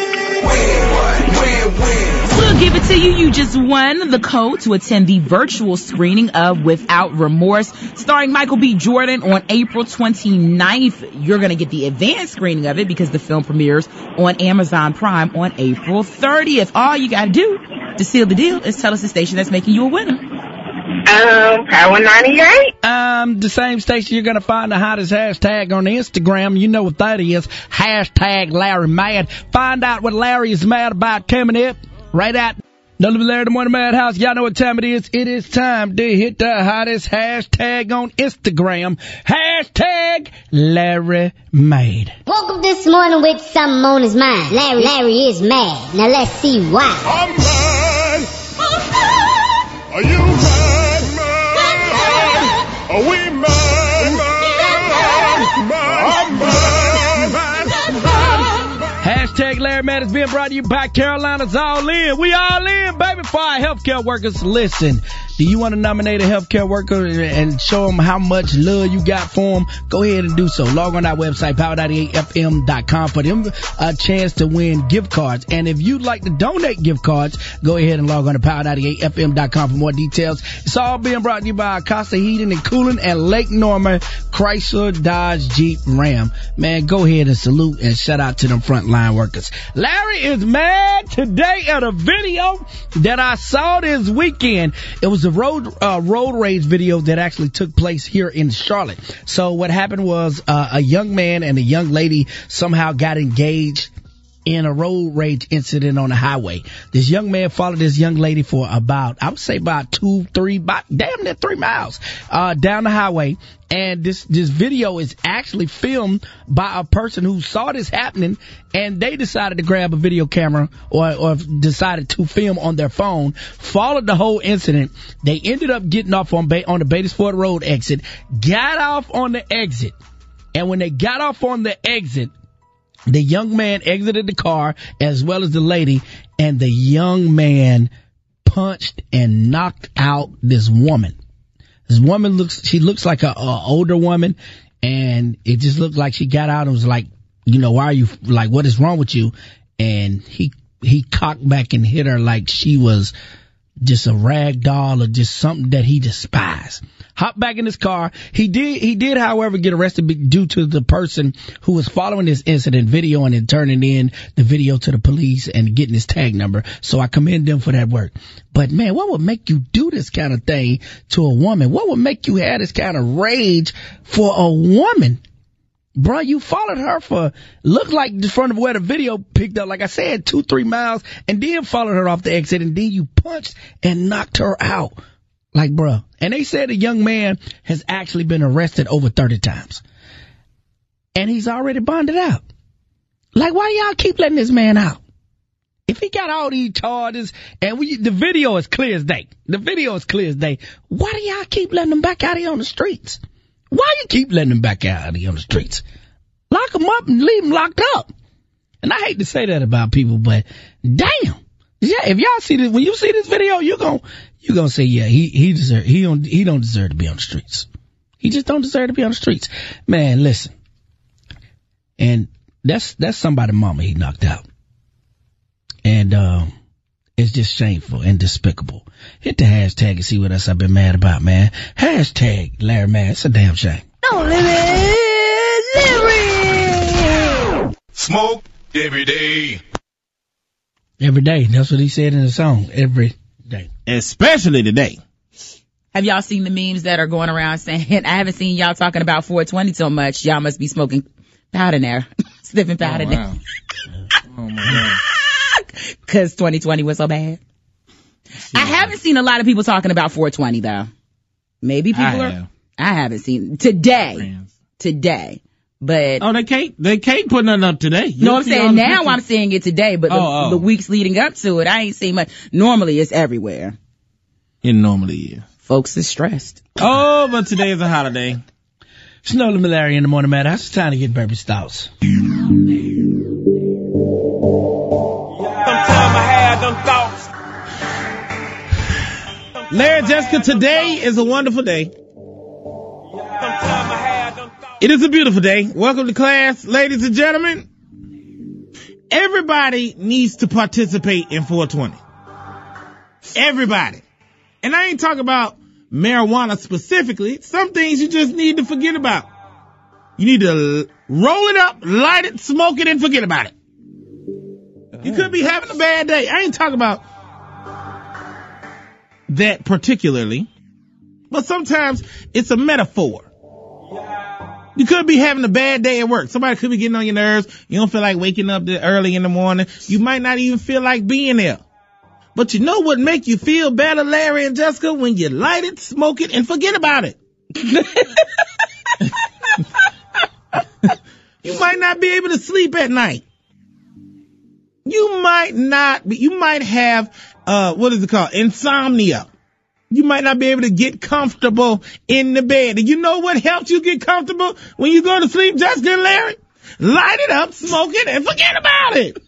is. We'll give it to you. You just won the code to attend the virtual screening of Without Remorse, starring Michael B. Jordan on April 29th. You're going to get the advanced screening of it because the film premieres on Amazon Prime on April 30th. All you got to do to seal the deal is tell us the station that's making you a winner. Power 98. The same station you're going to find the hottest hashtag on Instagram. You know what that is. Hashtag Larry Mad. Find out what Larry is mad about coming up right at No Limit Larry, the Morning Madhouse. Y'all know what time it is. It is time to hit the hottest hashtag on Instagram. Hashtag Larry Mad. Woke up this morning with something on his mind. Larry is mad. Now let's see why. I'm mad. Are you mad? Are we mad? I'm mad. Hashtag Larry Mad is being brought to you by Carolina's All In. We all in, baby, for our healthcare workers. Listen, do you want to nominate a healthcare worker and show them how much love you got for them? Go ahead and do so. Log on our website, power98fm.com, for them a chance to win gift cards. And if you'd like to donate gift cards, go ahead and log on to power98fm.com for more details. It's all being brought to you by Acosta Heating and Cooling and Lake Norman Chrysler Dodge Jeep Ram. Man, go ahead and salute and shout out to them frontline workers. Larry is mad today at a video that I saw this weekend. It was a road rage video that actually took place here in Charlotte. So what happened was a young man and a young lady somehow got engaged in a road rage incident on the highway. This young man followed this young lady for about 2, 3, damn near 3 miles down the highway. And this video is actually filmed by a person who saw this happening, and they decided to grab a video camera or decided to film on their phone, followed the whole incident. They ended up getting off on the Batesford Road exit, got off on the exit. And when they got off on the exit, the young man exited the car as well as the lady, and the young man punched and knocked out this woman. This woman looks like a older woman, and it just looked like she got out and was like, why are you, like, what is wrong with you? And he cocked back and hit her like she was just a rag doll or just something that he despised. Hopped back in his car. He did, however, get arrested due to the person who was following this incident, videoing and turning in the video to the police and getting his tag number. So I commend them for that work. But man, what would make you do this kind of thing to a woman? What would make you have this kind of rage for a woman? Bro, you followed her for, looked like the front of where the video picked up, like I said, 2, 3 miles, and then followed her off the exit, and then you punched and knocked her out. Like, bro. And they said the young man has actually been arrested over 30 times. And he's already bonded out. Like, why do y'all keep letting this man out? If he got all these charges, and the video is clear as day. The video is clear as day. Why do y'all keep letting him back out here on the streets? Why you keep letting him back out here on the streets? Lock him up and leave him locked up. And I hate to say that about people, but damn. Yeah, if y'all see this, when you see this video, you're gonna say, yeah, he don't deserve to be on the streets. He just don't deserve to be on the streets. Man, listen. And that's somebody's mama he knocked out. And it's just shameful and despicable. Hit the hashtag and see what else I've been mad about, man. Hashtag Larry Mad. It's a damn shame. No limit, Larry. Smoke every day. Every day. That's what he said in the song. Every day. Especially today. Have y'all seen the memes that are going around saying, I haven't seen y'all talking about 420 so much. Y'all must be smoking powder now. Sniffing powder now. Oh, my God. Because 2020 was so bad. I haven't seen a lot of people talking about 420, though. Maybe people I haven't seen. Today. But they can't put nothing up today. No, I'm saying now I'm seeing it today, but the weeks leading up to it, I ain't seen much. Normally it's everywhere. It normally is. Folks is stressed. Oh, but today is a holiday. It's No Limit Larry in the Morning Madhouse. It's time to get Burpee Stouts. Sometime I had them thoughts. Larry, Jessica, today is a wonderful day. It is a beautiful day. Welcome to class, ladies and gentlemen. Everybody needs to participate in 420. Everybody. And I ain't talking about marijuana specifically. Some things you just need to forget about. You need to roll it up, light it, smoke it, and forget about it. You could be having a bad day. I ain't talking about that particularly. But sometimes it's a metaphor. You could be having a bad day at work. Somebody could be getting on your nerves. You don't feel like waking up early in the morning. You might not even feel like being there. But you know what make you feel better, Larry and Jessica? When you light it, smoke it, and forget about it. You might not be able to sleep at night. You might have, insomnia. You might not be able to get comfortable in the bed. And you know what helps you get comfortable when you go to sleep, Jessica and Larry? Light it up, smoke it, and forget about it.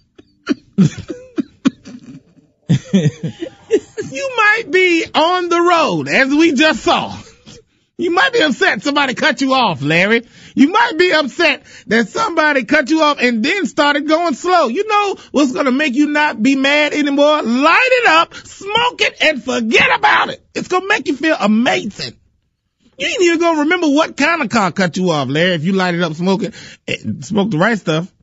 You might be on the road, as we just saw. You might be upset somebody cut you off, Larry. You might be upset that somebody cut you off and then started going slow. You know what's going to make you not be mad anymore? Light it up, smoke it, and forget about it. It's going to make you feel amazing. You ain't even going to remember what kind of car cut you off, Larry, if you light it up, smoke it, and smoke the right stuff.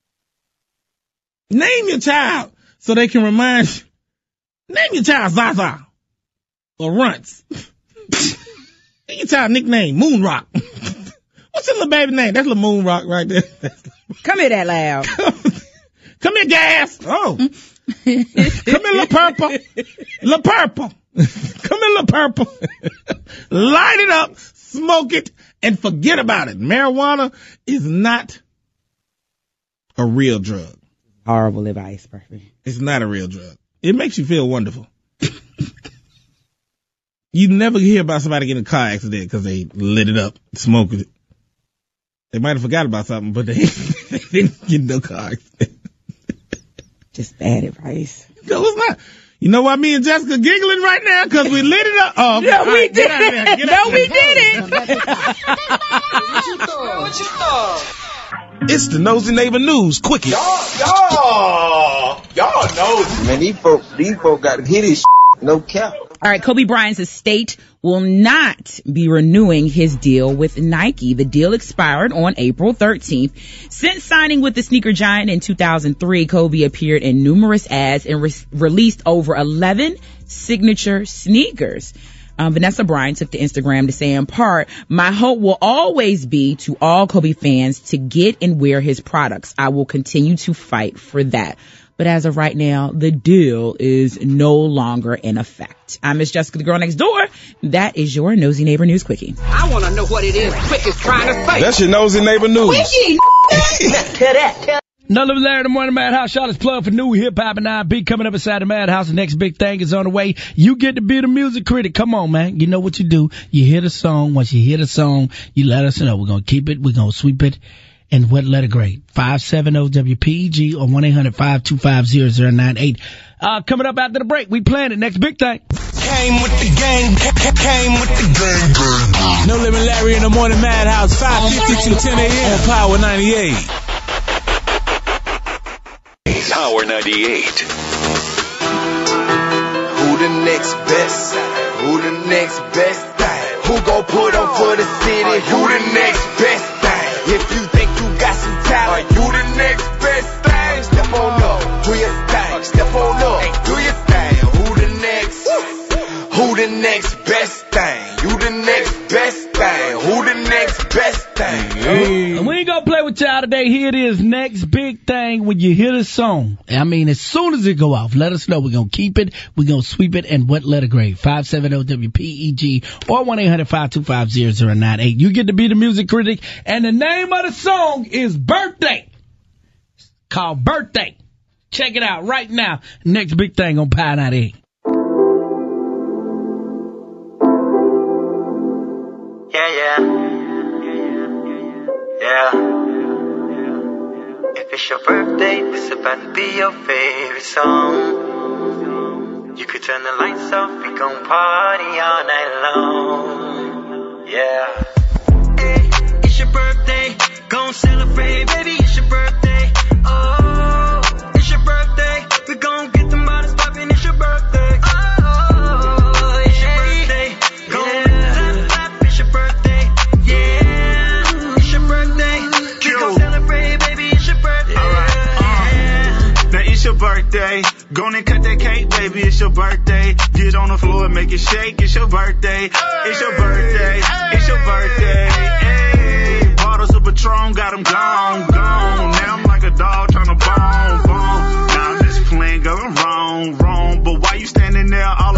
Name your child so they can remind you. Name your child Zaza or Runts. Name your child nickname Moonrock. What's your little baby name? That's little Moonrock right there. Come here that loud. Come here, Gas. Oh. Come here, little Purple. Little Purple. Come here, little Purple. Light it up, smoke it, and forget about it. Marijuana is not a real drug. Horrible advice, perfect. It's not a real drug. It makes you feel wonderful. You never hear about somebody getting a car accident because they lit it up, smoked it. They might have forgot about something, but they didn't get no car accident. Just bad advice. No, it's not. You know why me and Jessica giggling right now? Because we lit it up. Oh, no, we didn't. No, we didn't. What you thought? It's the Nosy Neighbor News Quickie. Y'all nosy. Man, these folks got to hit his no cap. All right, Kobe Bryant's estate will not be renewing his deal with Nike. The deal expired on April 13th. Since signing with the sneaker giant in 2003, Kobe appeared in numerous ads and released over 11 signature sneakers. Vanessa Bryant took to Instagram to say in part, "My hope will always be to all Kobe fans to get and wear his products. I will continue to fight for that." But as of right now, the deal is no longer in effect. I'm Miss Jessica, the girl next door. That is your Nosy Neighbor News Quickie. I want to know what it is Quick is trying to say. That's your Nosy Neighbor News. Quickie! No Limit Larry, the Morning Madhouse. Charlotte's plug for new hip-hop and R&B coming up inside the Madhouse. The next big thing is on the way. You get to be the music critic. Come on, man. You know what you do. You hear the song. Once you hear the song, you let us know. We're going to keep it. We're going to sweep it. And what letter grade? 570-WPEG or 1-800-525-0098. Coming up after the break, we playing it. Next big thing. Came with the gang. No Limit Larry in the Morning Madhouse, 550 to 10 a.m. on Power 98. Power 98. Who the next best? Who the next best thing? Who gon' put up for the city? Who the next best thing? If you think you got some talent, are you the next best thing? Step on up, do your thing. Step on up, do your thing. Who the next? Who the next best thing? You the next best thing. Who the next best thing? And we ain't gonna play with y'all today. Here it is, next big thing. When you hear the song, I mean, as soon as it go off, let us know. We're gonna keep it, we're gonna sweep it, and what letter grade? 570-WPEG or 1-800-525-0098. You get to be the music critic, and the name of the song is Birthday. It's called Birthday. Check it out right now. Next big thing on Power 98. Yeah. If it's your birthday, this about to be your favorite song. You could turn the lights off, we gon' party all night long. Yeah. Hey, it's your birthday, gon' celebrate, baby, it's your birthday. Oh, it's your birthday, we gon' get them bottles poppin', it's your birthday. Oh, it's your birthday, gon' clap, it's your birthday. Yeah, it's your birthday, we gon' celebrate, baby, it's your birthday. Now it's your birthday, gonna cut that cake, baby, it's your birthday. Get on the the floor and make it shake. It's your birthday. It's your birthday. It's your birthday. Hey, bottles of Patron got them gone. Now I'm like a dog trying to bone. Now I'm just playing, going wrong. But why you standing there all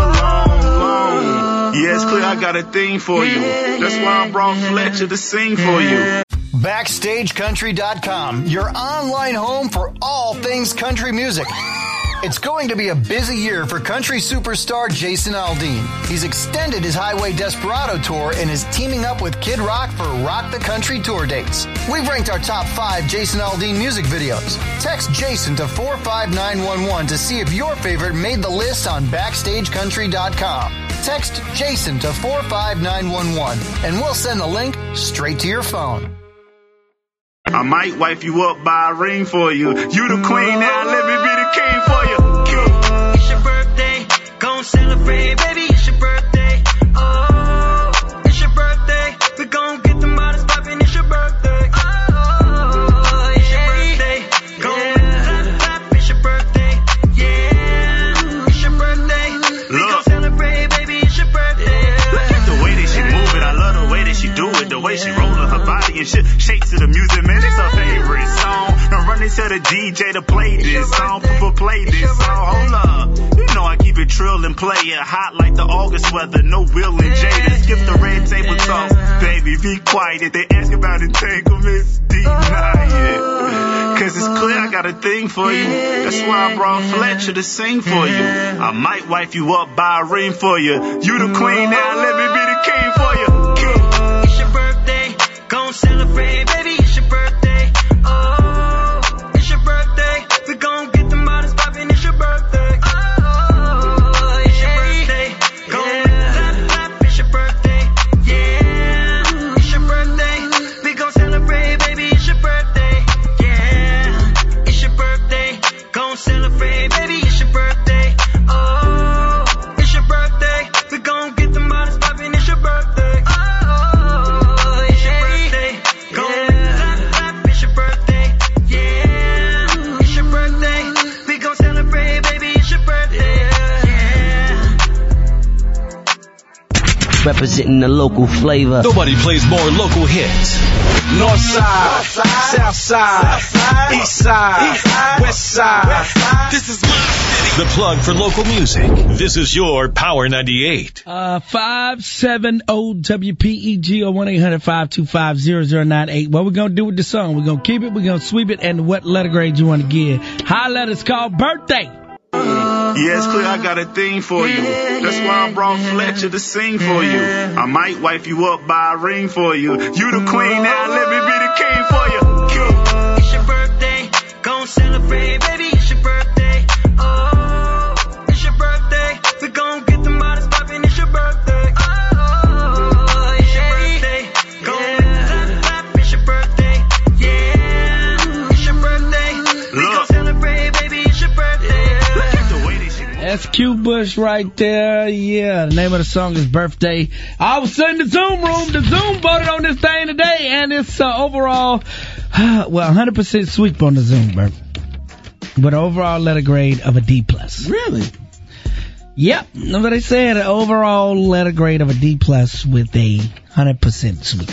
alone? Yeah, it's clear I got a thing for you. That's why I brought Fletcher to sing for you. BackstageCountry.com, your online home for all things country music. It's going to be a busy year for country superstar Jason Aldean. He's extended his Highway Desperado tour and is teaming up with Kid Rock for Rock the Country tour dates. We've ranked our top 5 Jason Aldean music videos. Text Jason to 45911 to see if your favorite made the list on BackstageCountry.com. Text Jason to 45911 and we'll send the link straight to your phone. I might wife you up, buy a ring for you. You the queen now, let me be the king for you. It's your birthday, gon' celebrate, baby, it's your birthday. Oh, it's your birthday, we gon' get the models poppin', it's your birthday. Oh, it's your birthday, gon' clap, it's your birthday. Yeah, it's your birthday, we gon' celebrate, baby, it's your birthday. Look at the way that she move it, I love the way that she do it, the way she rollin' her body and shit, shakes to the music, man, it's her favorite song. Now run into the DJ to play this song, play this song, hold up. You know I keep it trill and play it hot like the August weather, no Will and Jada. Skip the red table talk, baby, be quiet. If they ask about entanglements, deny it. Cause it's clear I got a thing for you. That's why I brought Fletcher to sing for you. I might wife you up, buy a ring for you. You the queen now, let me be the king for you. It's your birthday, gon' celebrate, baby, it's your birthday. Oh, it's your birthday, we gon' get the models poppin', it's your birthday. Oh, it's your birthday, gon' clap, it's your birthday. Yeah, it's your birthday, we gon' celebrate, baby, it's your birthday. Yeah, it's your birthday, gon' celebrate, baby, it's your birthday. Oh, it's your birthday, we gon' get the models poppin', it's your birthday. Oh, it's your birthday, gon' clap, it's your birthday. Yeah, it's your birthday, we gon' celebrate, baby, it's your birthday. Yeah. Representing the local flavor. Nobody plays more local hits. North side, south side, east side, west side. This is my city. The plug for local music. This is your Power 98. 570 WPEG or 1-800-525-0098. What we're going to do with the song? We're going to keep it, we're going to sweep it, and what letter grade you want to give. Highlight is called Birthday. Yeah, it's clear I got a thing for you. That's why I brought Fletcher to sing for you. I might wife you up, buy a ring for you. You the queen now, let me be the king for you. It's your birthday, gon' celebrate, baby, it's your birthday. Oh, it's your birthday, we gon' get the models poppin', it's your birthday. Oh, it's your birthday, gon' clap, it's your birthday. Yeah, it's your birthday, we gon' celebrate, baby, it's your birthday. SQ Bush right there. Yeah, the name of the song is Birthday. I was in the Zoom room. The Zoom voted on this thing today, and it's overall, 100% sweep on the Zoom, Bert. But overall letter grade of a D+. Really? Yep. That's what they said. An overall letter grade of a D+ with a 100% sweep.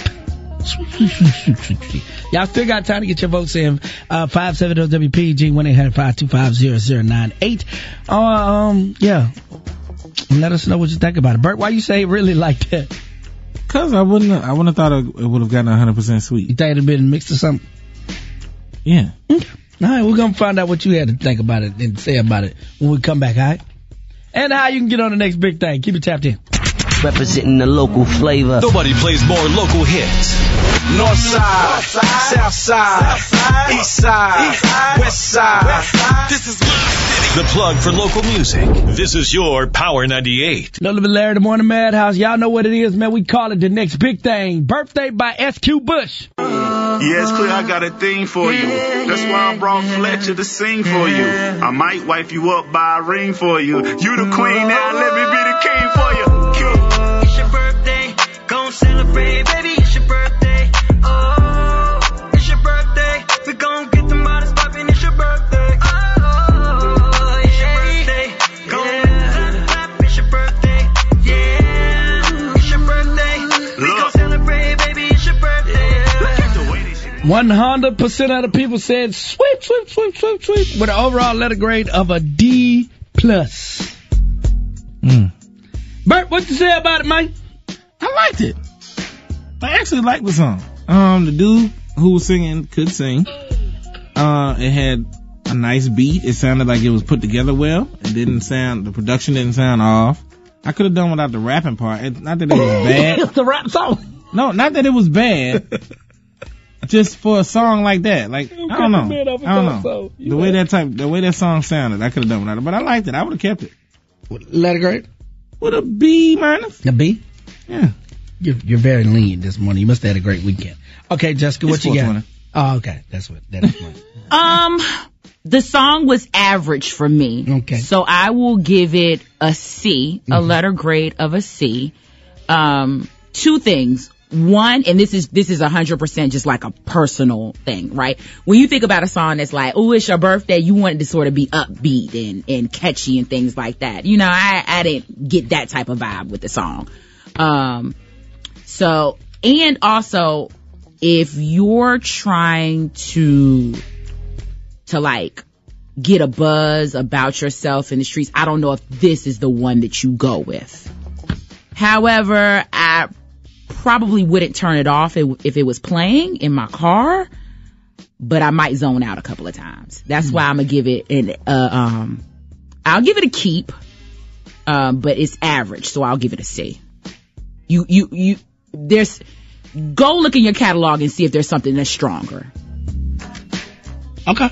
Y'all still got time to get your votes in. 570 WPG 1-800-525-0098. Yeah. Let us know what you think about it. Bert, why you say it really like that? Cause I wouldn't have thought it would have gotten 100% sweet. You think it'd been mixed or something? Yeah. Okay. All right, we're gonna find out what you had to think about it and say about it when we come back, all right? And how you can get on the next big thing. Keep it tapped in. Representing the local flavor. Nobody plays more local hits. North side, south side, east side, west side. This is my city. The plug for local music. This is your Power 98. No Limit Larry, the Morning Madhouse. Y'all know what it is, man. We call it the next big thing. Birthday by SQ Bush. Yeah, it's clear I got a thing for you. That's why I brought Fletcher to sing for you. I might wife you up, buy a ring for you. You the queen now, let me be the king for you. It's your birthday, gon' celebrate, baby, it's your birthday. Oh, it's your birthday, we gon' get the models poppin', it's your birthday. Oh, it's your birthday, gon' clap, it's your birthday. 100% of the people said sweep, sweep, sweep, sweep, sweep, with an overall letter grade of a D+. Bert, what you say about it, man? I liked it. I actually liked the song. The dude who was singing could sing. It had a nice beat. It sounded like it was put together well. The production didn't sound off. I could have done without the rapping part. Not that it was bad. It's the rap song. No, not that it was bad. Just for a song like that. Like, I don't know. The way that song sounded, I could have done without it. But I liked it. I would have kept it. Letter grade? With a B-. A B? Yeah. You're very lean this morning. You must have had a great weekend. Okay, Jessica, what you got? Oh, okay. That is funny. The song was average for me. Okay. So I will give it a C, a letter grade of a C. Two things. One, and this is 100% just like a personal thing, right? When you think about a song that's like, oh, it's your birthday, you want it to sort of be upbeat and catchy and things like that. You know, I didn't get that type of vibe with the song. So, and also, if you're trying to like get a buzz about yourself in the streets, I don't know if this is the one that you go with. However, I probably wouldn't turn it off if it was playing in my car, but I might zone out a couple of times. That's why I'm gonna give it I'll give it a keep, but it's average, so I'll give it a C. Go look in your catalog and see if there's something that's stronger. Okay.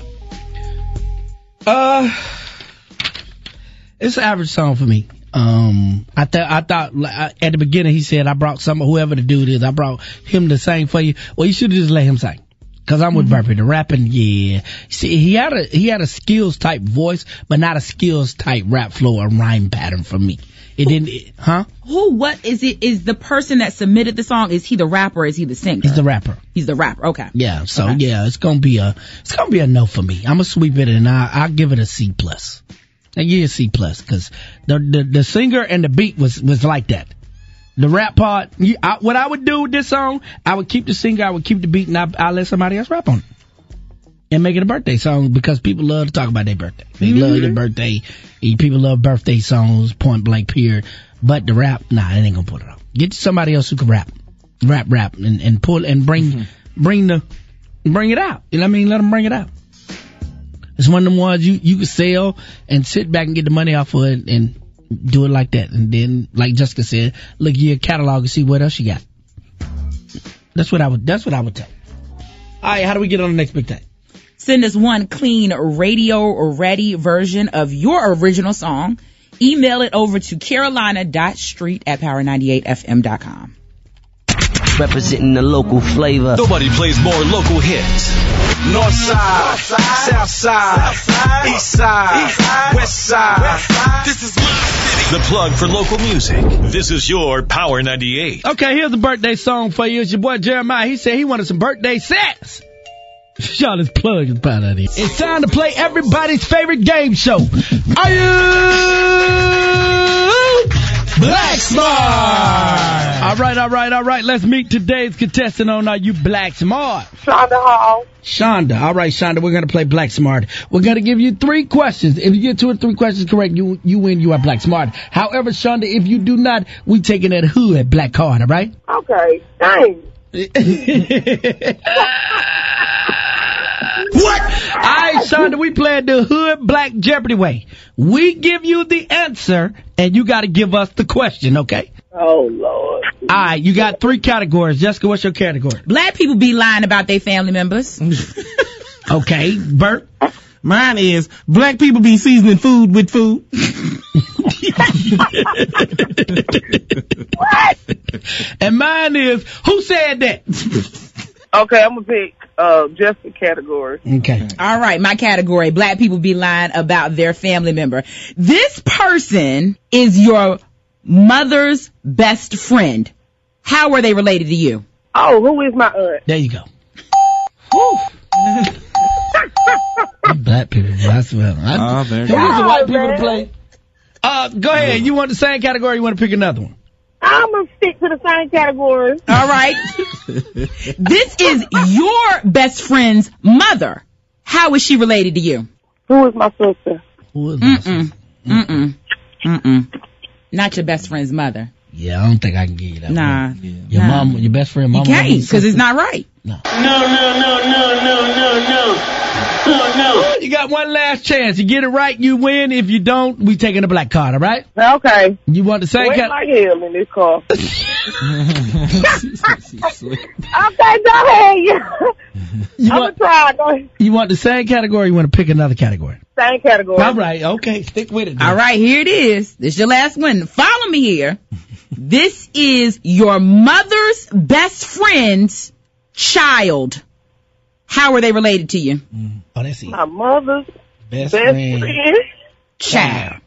It's an average song for me. I thought at the beginning he said I brought whoever the dude is, I brought him to sing for you. Well, you should have just let him sing. Cause I'm with Burpee. The rapping, yeah. See, he had a skills type voice, but not a skills type rap flow or rhyme pattern for me. It didn't, huh? What is it? Is the person that submitted the song, is he the rapper or is he the singer? He's the rapper. He's the rapper, okay. Yeah, so yeah, it's gonna be a no for me. I'm gonna sweep it and I'll give it a C+. I give it a C+, cause the singer and the beat was like that. The rap part, what I would do with this song, I would keep the singer, I would keep the beat, and I'll let somebody else rap on it. And make it a birthday song, because people love to talk about their birthday. They love their birthday. People love birthday songs, point blank, period. But the rap, nah, it ain't gonna put it on. Get somebody else who can rap, and pull, and bring it out. You know what I mean? Let them bring it out. It's one of them ones you can sell and sit back and get the money off of it and do it like that. And then, like Jessica said, look at your catalog and see what else you got. That's what I would tell. All right, how do we get on the next big thing? Send us one clean radio-ready version of your original song. Email it over to carolina.street@power98fm.com. Representing the local flavor. Nobody plays more local hits. North side, south side, east side, west side. This is my city. The plug for local music. This is your Power 98. Okay, here's a birthday song for you. It's your boy Jeremiah. He said he wanted some birthday sets. Y'all just plug is Power 98. It's time to play everybody's favorite game show. Are you Black Smart? All right. Let's meet today's contestant on Are You Black Smart? Shonda Hall. Shonda. All right, Shonda, we're going to play Black Smart. We're going to give you 3 questions. If you get 2 or 3 questions correct, you win. You are Black Smart. However, Shonda, if you do not, we taking that hood black card, all right? Okay, thanks. What? All right, Shonda, we playing the hood black Jeopardy way. We give you the answer, and you got to give us the question, okay? Oh, Lord. All right, you got 3 categories. Jessica, what's your category? Black people be lying about their family members. Okay, Bert? Mine is black people be seasoning food with food. What? And mine is, who said that? Okay, I'm going to pick just the category. Okay. All right, my category, black people be lying about their family member. This person is your mother's best friend. How are they related to you? Oh, who is my aunt? There you go. Black people, that's well. Very Who's the white people to play? Go ahead. You want the same category or you want to pick another one? I'm going to stick to the same category. All right. This is your best friend's mother. How is she related to you? Who is my sister? Not your best friend's mother. Yeah, I don't think I can give you that. Nah. One. Your mom, your best friend, mama. You can't, because it's not right. No. No. You got one last chance. You get it right, you win. If you don't, we taking the black card, all right? Okay. You want the same Where's my hell in this car? Okay, go ahead. I'm going to try. Go ahead. You want the same category or you want to pick another category? Same category. All right, okay. Stick with it. All right, here it is. This is your last one. Follow me here. This is your mother's best friend's child. How are they related to you? Oh, that's it. My mother's best friend. Child.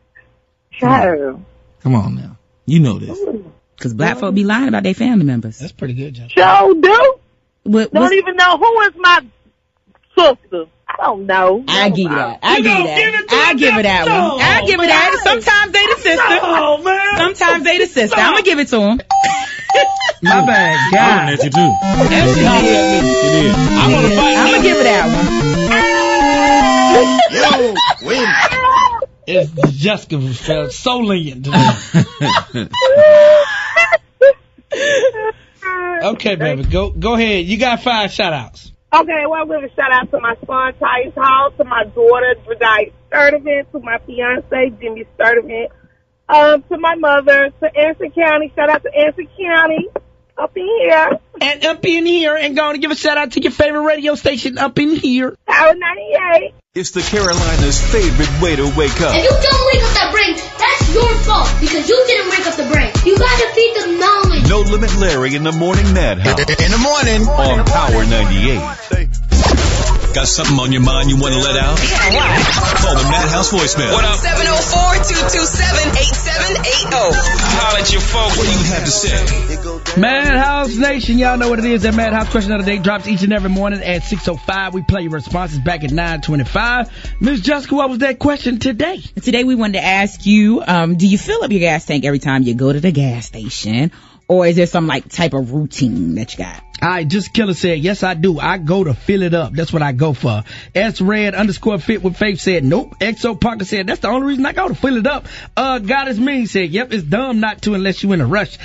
Come on now. You know this. Because black folk be lying about their family members. That's pretty good, John. Sure do. Don't even know who is my sister. I don't know. I give you that. I give it that one. I give it that. Sometimes they the sister. Oh, man. Sometimes they the sister. I'm going to give it to them. My bad, God. I'm at you too. I'm going to give it that one. Yo, wait. It's Jessica felt so lenient today. Okay, baby. Go ahead. You got 5 shout-outs. Okay, well, I'm going to shout out to my son, Tyus Hall, to my daughter, Jediah Sturdivant, to my fiance, Jimmy Sturdivant, to my mother, to Anson County. Shout out to Anson County up in here. And up in here, and going to give a shout out to your favorite radio station up in here. Power 98. It's the Carolina's favorite way to wake up. If you don't wake up that brain, that's your fault because you didn't wake up the brain. You gotta feed the knowledge. No Limit Larry in the Morning Madhouse. In the morning. On Power 98. Got something on your mind you want to let out? Yeah, what? Call the Madhouse voicemail. What up? 704-227-8780. Holla at your folks. What do you have to say? Madhouse Nation, y'all know what it is. That Madhouse question of the day drops each and every morning at 6:05. We play your responses back at 9:25. Miss Jessica, what was that question today? Today we wanted to ask you, do you fill up your gas tank every time you go to the gas station? Or is there some like type of routine that you got? All right, Just Killer said, yes, I do. I go to fill it up. That's what I go for. S-Red_Fit with Faith said, nope. XO Parker said, that's the only reason I go to fill it up. God is mean said, yep, it's dumb not to unless you in a rush.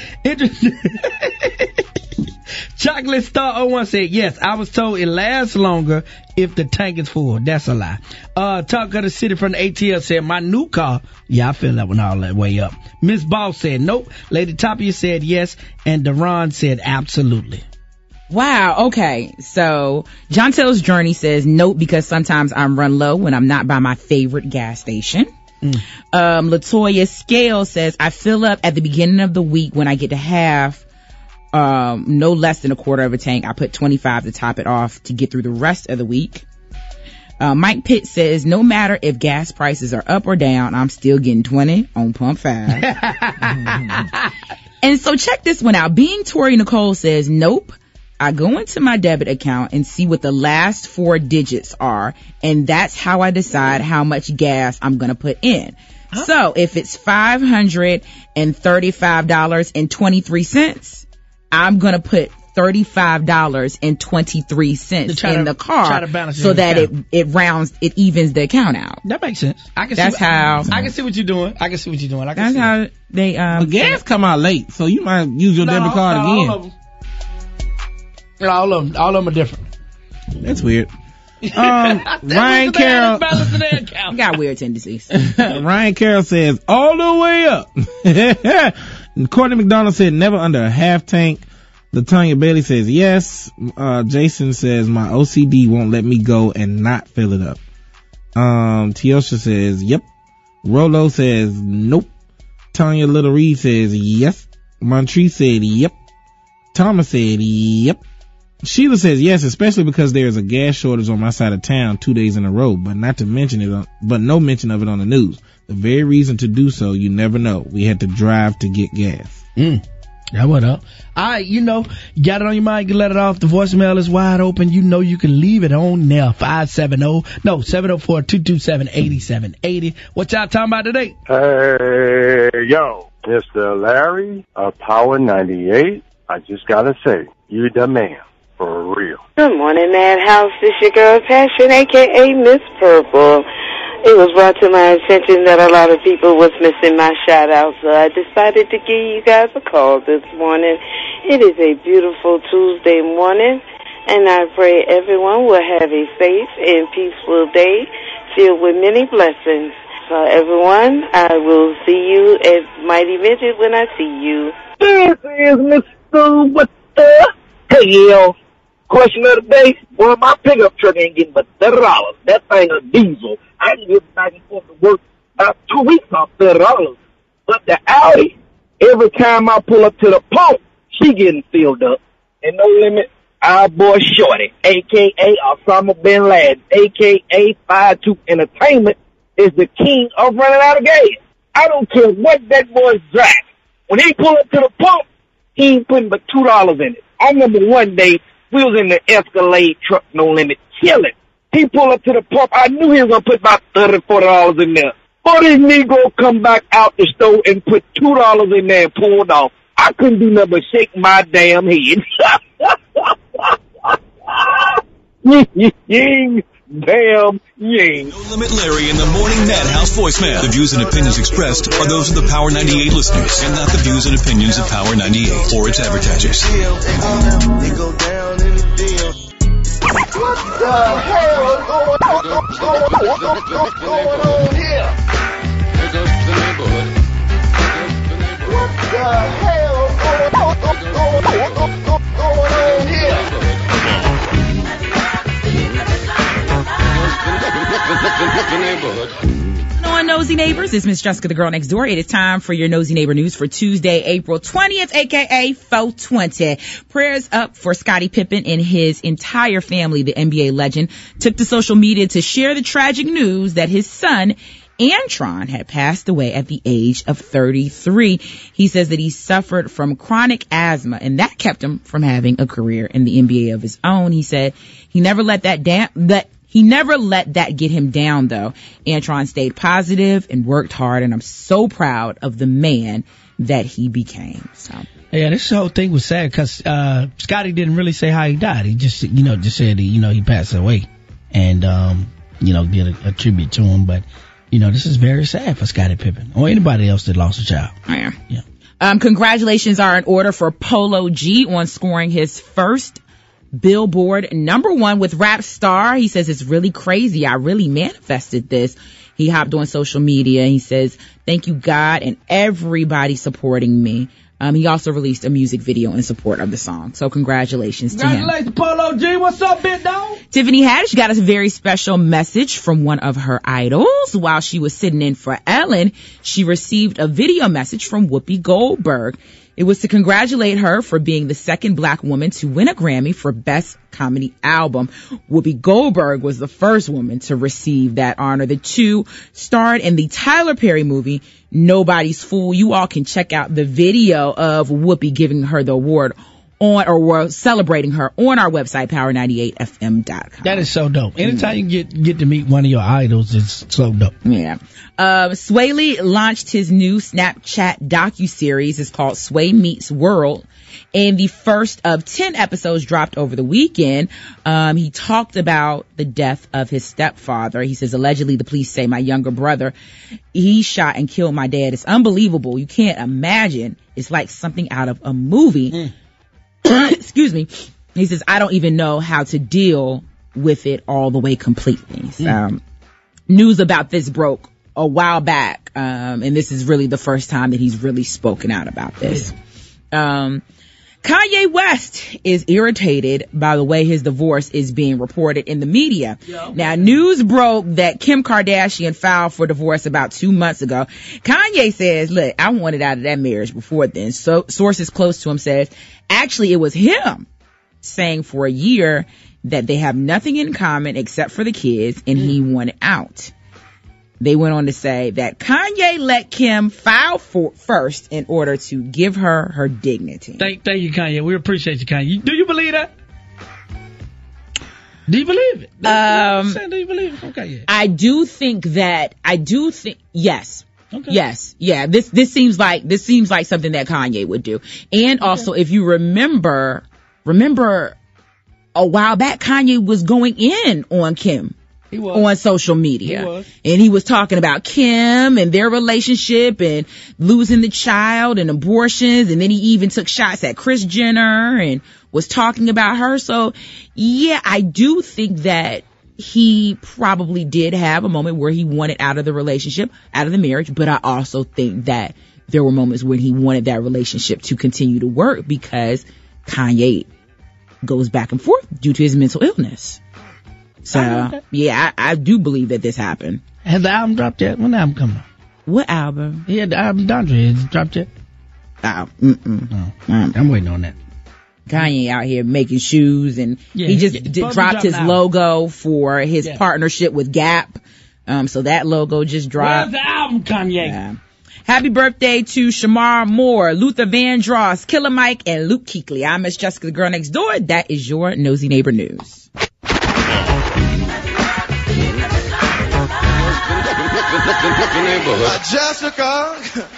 Chocolate Star 01 said, yes, I was told it lasts longer if the tank is full. That's a lie. Talk of the City from the ATL said, my new car, yeah, I fill that one all that way up. Miss Ball said, nope. Lady Tapia said, yes. And Deron said, absolutely. Wow, okay. So, John Tell's Journey says, nope, because sometimes I'm run low when I'm not by my favorite gas station. Latoya Scale says, I fill up at the beginning of the week when I get to have no less than a quarter of a tank. I put 25 to top it off to get through the rest of the week. Mike Pitt says, no matter if gas prices are up or down, I'm still getting 20 on pump 5. And so check this one out. Being Tori Nicole says, nope. I go into my debit account and see what the last 4 digits are, and that's how I decide how much gas I'm going to put in. Huh? So if it's $535.23, I'm going to put $35.23 in the car so that it rounds, it evens the account out. That makes sense. I can see what you're doing. That's how they, the gas come out late, so you might use your debit card again. All of them are different. That's weird. Ryan Carroll got weird tendencies. Ryan Carroll says all the way up. Courtney McDonald said never under a half tank. Latonya Bailey says yes. Jason says my OCD won't let me go and not fill it up. Teosha says yep. Rolo says nope. Tanya Little Reed says yes. Montrese said yep. Thomas said yep. Sheila says yes, especially because there is a gas shortage on my side of town 2 days in a row, but no mention of it on the news. The very reason to do so, you never know. We had to drive to get gas. That what up? All right, you got it on your mind, you can let it off. The voicemail is wide open. You can leave it on there. 704-227-8780. What y'all talking about today? Hey, yo. Mr. Larry of Power 98, I just gotta say, you the man, for real. Good morning, Madhouse. This your girl, Passion, a.k.a. Miss Purple. It was brought to my attention that a lot of people was missing my shout-out, so I decided to give you guys a call this morning. It is a beautiful Tuesday morning, and I pray everyone will have a safe and peaceful day filled with many blessings. So everyone, I will see you at Mighty Midget when I see you. This is Mr. What the hell? Question of the day, well, my pickup truck ain't getting but $30. That thing a diesel. I can get back and forth to work about 2 weeks off $30. But the Audi, every time I pull up to the pump, she getting filled up. And No Limit, our boy Shorty, a.k.a. Osama Bin Laden, a.k.a. 5-2 Entertainment, is the king of running out of gas. I don't care what that boy's drive. When he pull up to the pump, he ain't putting but $2 in it. I remember one day, we was in the Escalade truck, No Limit, chilling. He pulled up to the pump. I knew he was going to put about $30, $40 in there. But this Negro come back out the store and put $2 in there and pulled off. I couldn't do nothing but shake my damn head. Ying, damn, ying. No Limit Larry in the Morning Madhouse voicemail. The views and opinions expressed are those of the Power 98 listeners and not the views and opinions of Power 98 or its advertisers. What the hell is going on here? What the hell is going on here? On Nosy Neighbors, it's Miss Jessica, the girl next door. It is time for your Nosy Neighbor News for Tuesday, April 20th, a.k.a. 420. Prayers up for Scottie Pippen and his entire family. The NBA legend took to social media to share the tragic news that his son, Antron, had passed away at the age of 33. He says that he suffered from chronic asthma, and that kept him from having a career in the NBA of his own. He said he never let that get him down, though. Antron stayed positive and worked hard, and I'm so proud of the man that he became. So. Yeah, this whole thing was sad because Scotty didn't really say how he died. He just said he passed away, and did a tribute to him. But this is very sad for Scottie Pippen or anybody else that lost a child. Yeah. Congratulations are in order for Polo G on scoring his first Billboard #1 with Rap Star. He says it's really crazy. I really manifested this. He hopped on social media. He says, thank you, God, and everybody supporting me. He also released a music video in support of the song. So congratulations to him. Congratulations, Polo G. What's up, big dog? Tiffany Haddish got us a very special message from one of her idols. While she was sitting in for Ellen, she received a video message from Whoopi Goldberg. It was to congratulate her for being the second black woman to win a Grammy for Best Comedy Album. Whoopi Goldberg was the first woman to receive that honor. The two starred in the Tyler Perry movie, Nobody's Fool. You all can check out the video of Whoopi giving her the award celebrating her on our website, power98fm.com. That is so dope. Anytime you get to meet one of your idols, it's so dope. Yeah. Sway Lee launched his new Snapchat docuseries. It's called Sway Meets World. And the first of 10 episodes dropped over the weekend. He talked about the death of his stepfather. He says, allegedly, the police say my younger brother, he shot and killed my dad. It's unbelievable. You can't imagine. It's like something out of a movie. Excuse me. He says, I don't even know how to deal with it all the way completely. News about this broke a while back. And this is really the first time that he's really spoken out about this. Kanye West is irritated by the way his divorce is being reported in the media. Now, news broke that Kim Kardashian filed for divorce about 2 months ago. Kanye says, look, I wanted out of that marriage before then. So sources close to him says, actually, it was him saying for a year that they have nothing in common except for the kids and he wanted out. They went on to say that Kanye let Kim file first in order to give her her dignity. Thank you, Kanye. We appreciate you, Kanye. Do you believe that? Do you believe it? Do you believe it? Okay, yeah. I do think, yes. Okay. Yes. Yeah. This seems like something that Kanye would do. And also, if you remember a while back, Kanye was going in on Kim. He was. On social media. He was. And he was talking about Kim and their relationship and losing the child and abortions. And then he even took shots at Kris Jenner and was talking about her. So yeah, I do think that he probably did have a moment where he wanted out of the relationship, out of the marriage. But I also think that there were moments when he wanted that relationship to continue to work because Kanye goes back and forth due to his mental illness. So, yeah, I do believe that this happened. Has the album dropped yet? When the album coming out? What album? Yeah, the album Donda. Has it dropped yet? I'm waiting on that. Kanye out here making shoes, and he just dropped his logo for his partnership with Gap. So that logo just dropped. Where's the album, Kanye? Happy birthday to Shamar Moore, Luther Vandross, Killer Mike, and Luke Kuechly. I'm Miss Jessica, the girl next door. That is your Nosy Neighbor News. Jessica.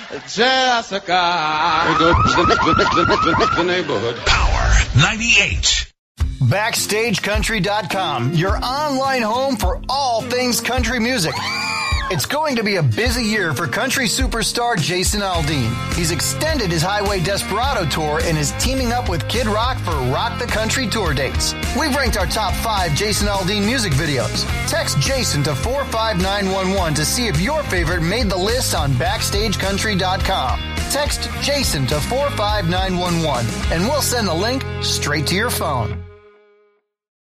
The neighborhood. Power 98. BackstageCountry.com, your online home for all things country music. It's going to be a busy year for country superstar Jason Aldean. He's extended his Highway Desperado tour and is teaming up with Kid Rock for Rock the Country tour dates. We've ranked our top 5 Jason Aldean music videos. Text Jason to 45911 to see if your favorite made the list on BackstageCountry.com. Text Jason to 45911 and we'll send the link straight to your phone.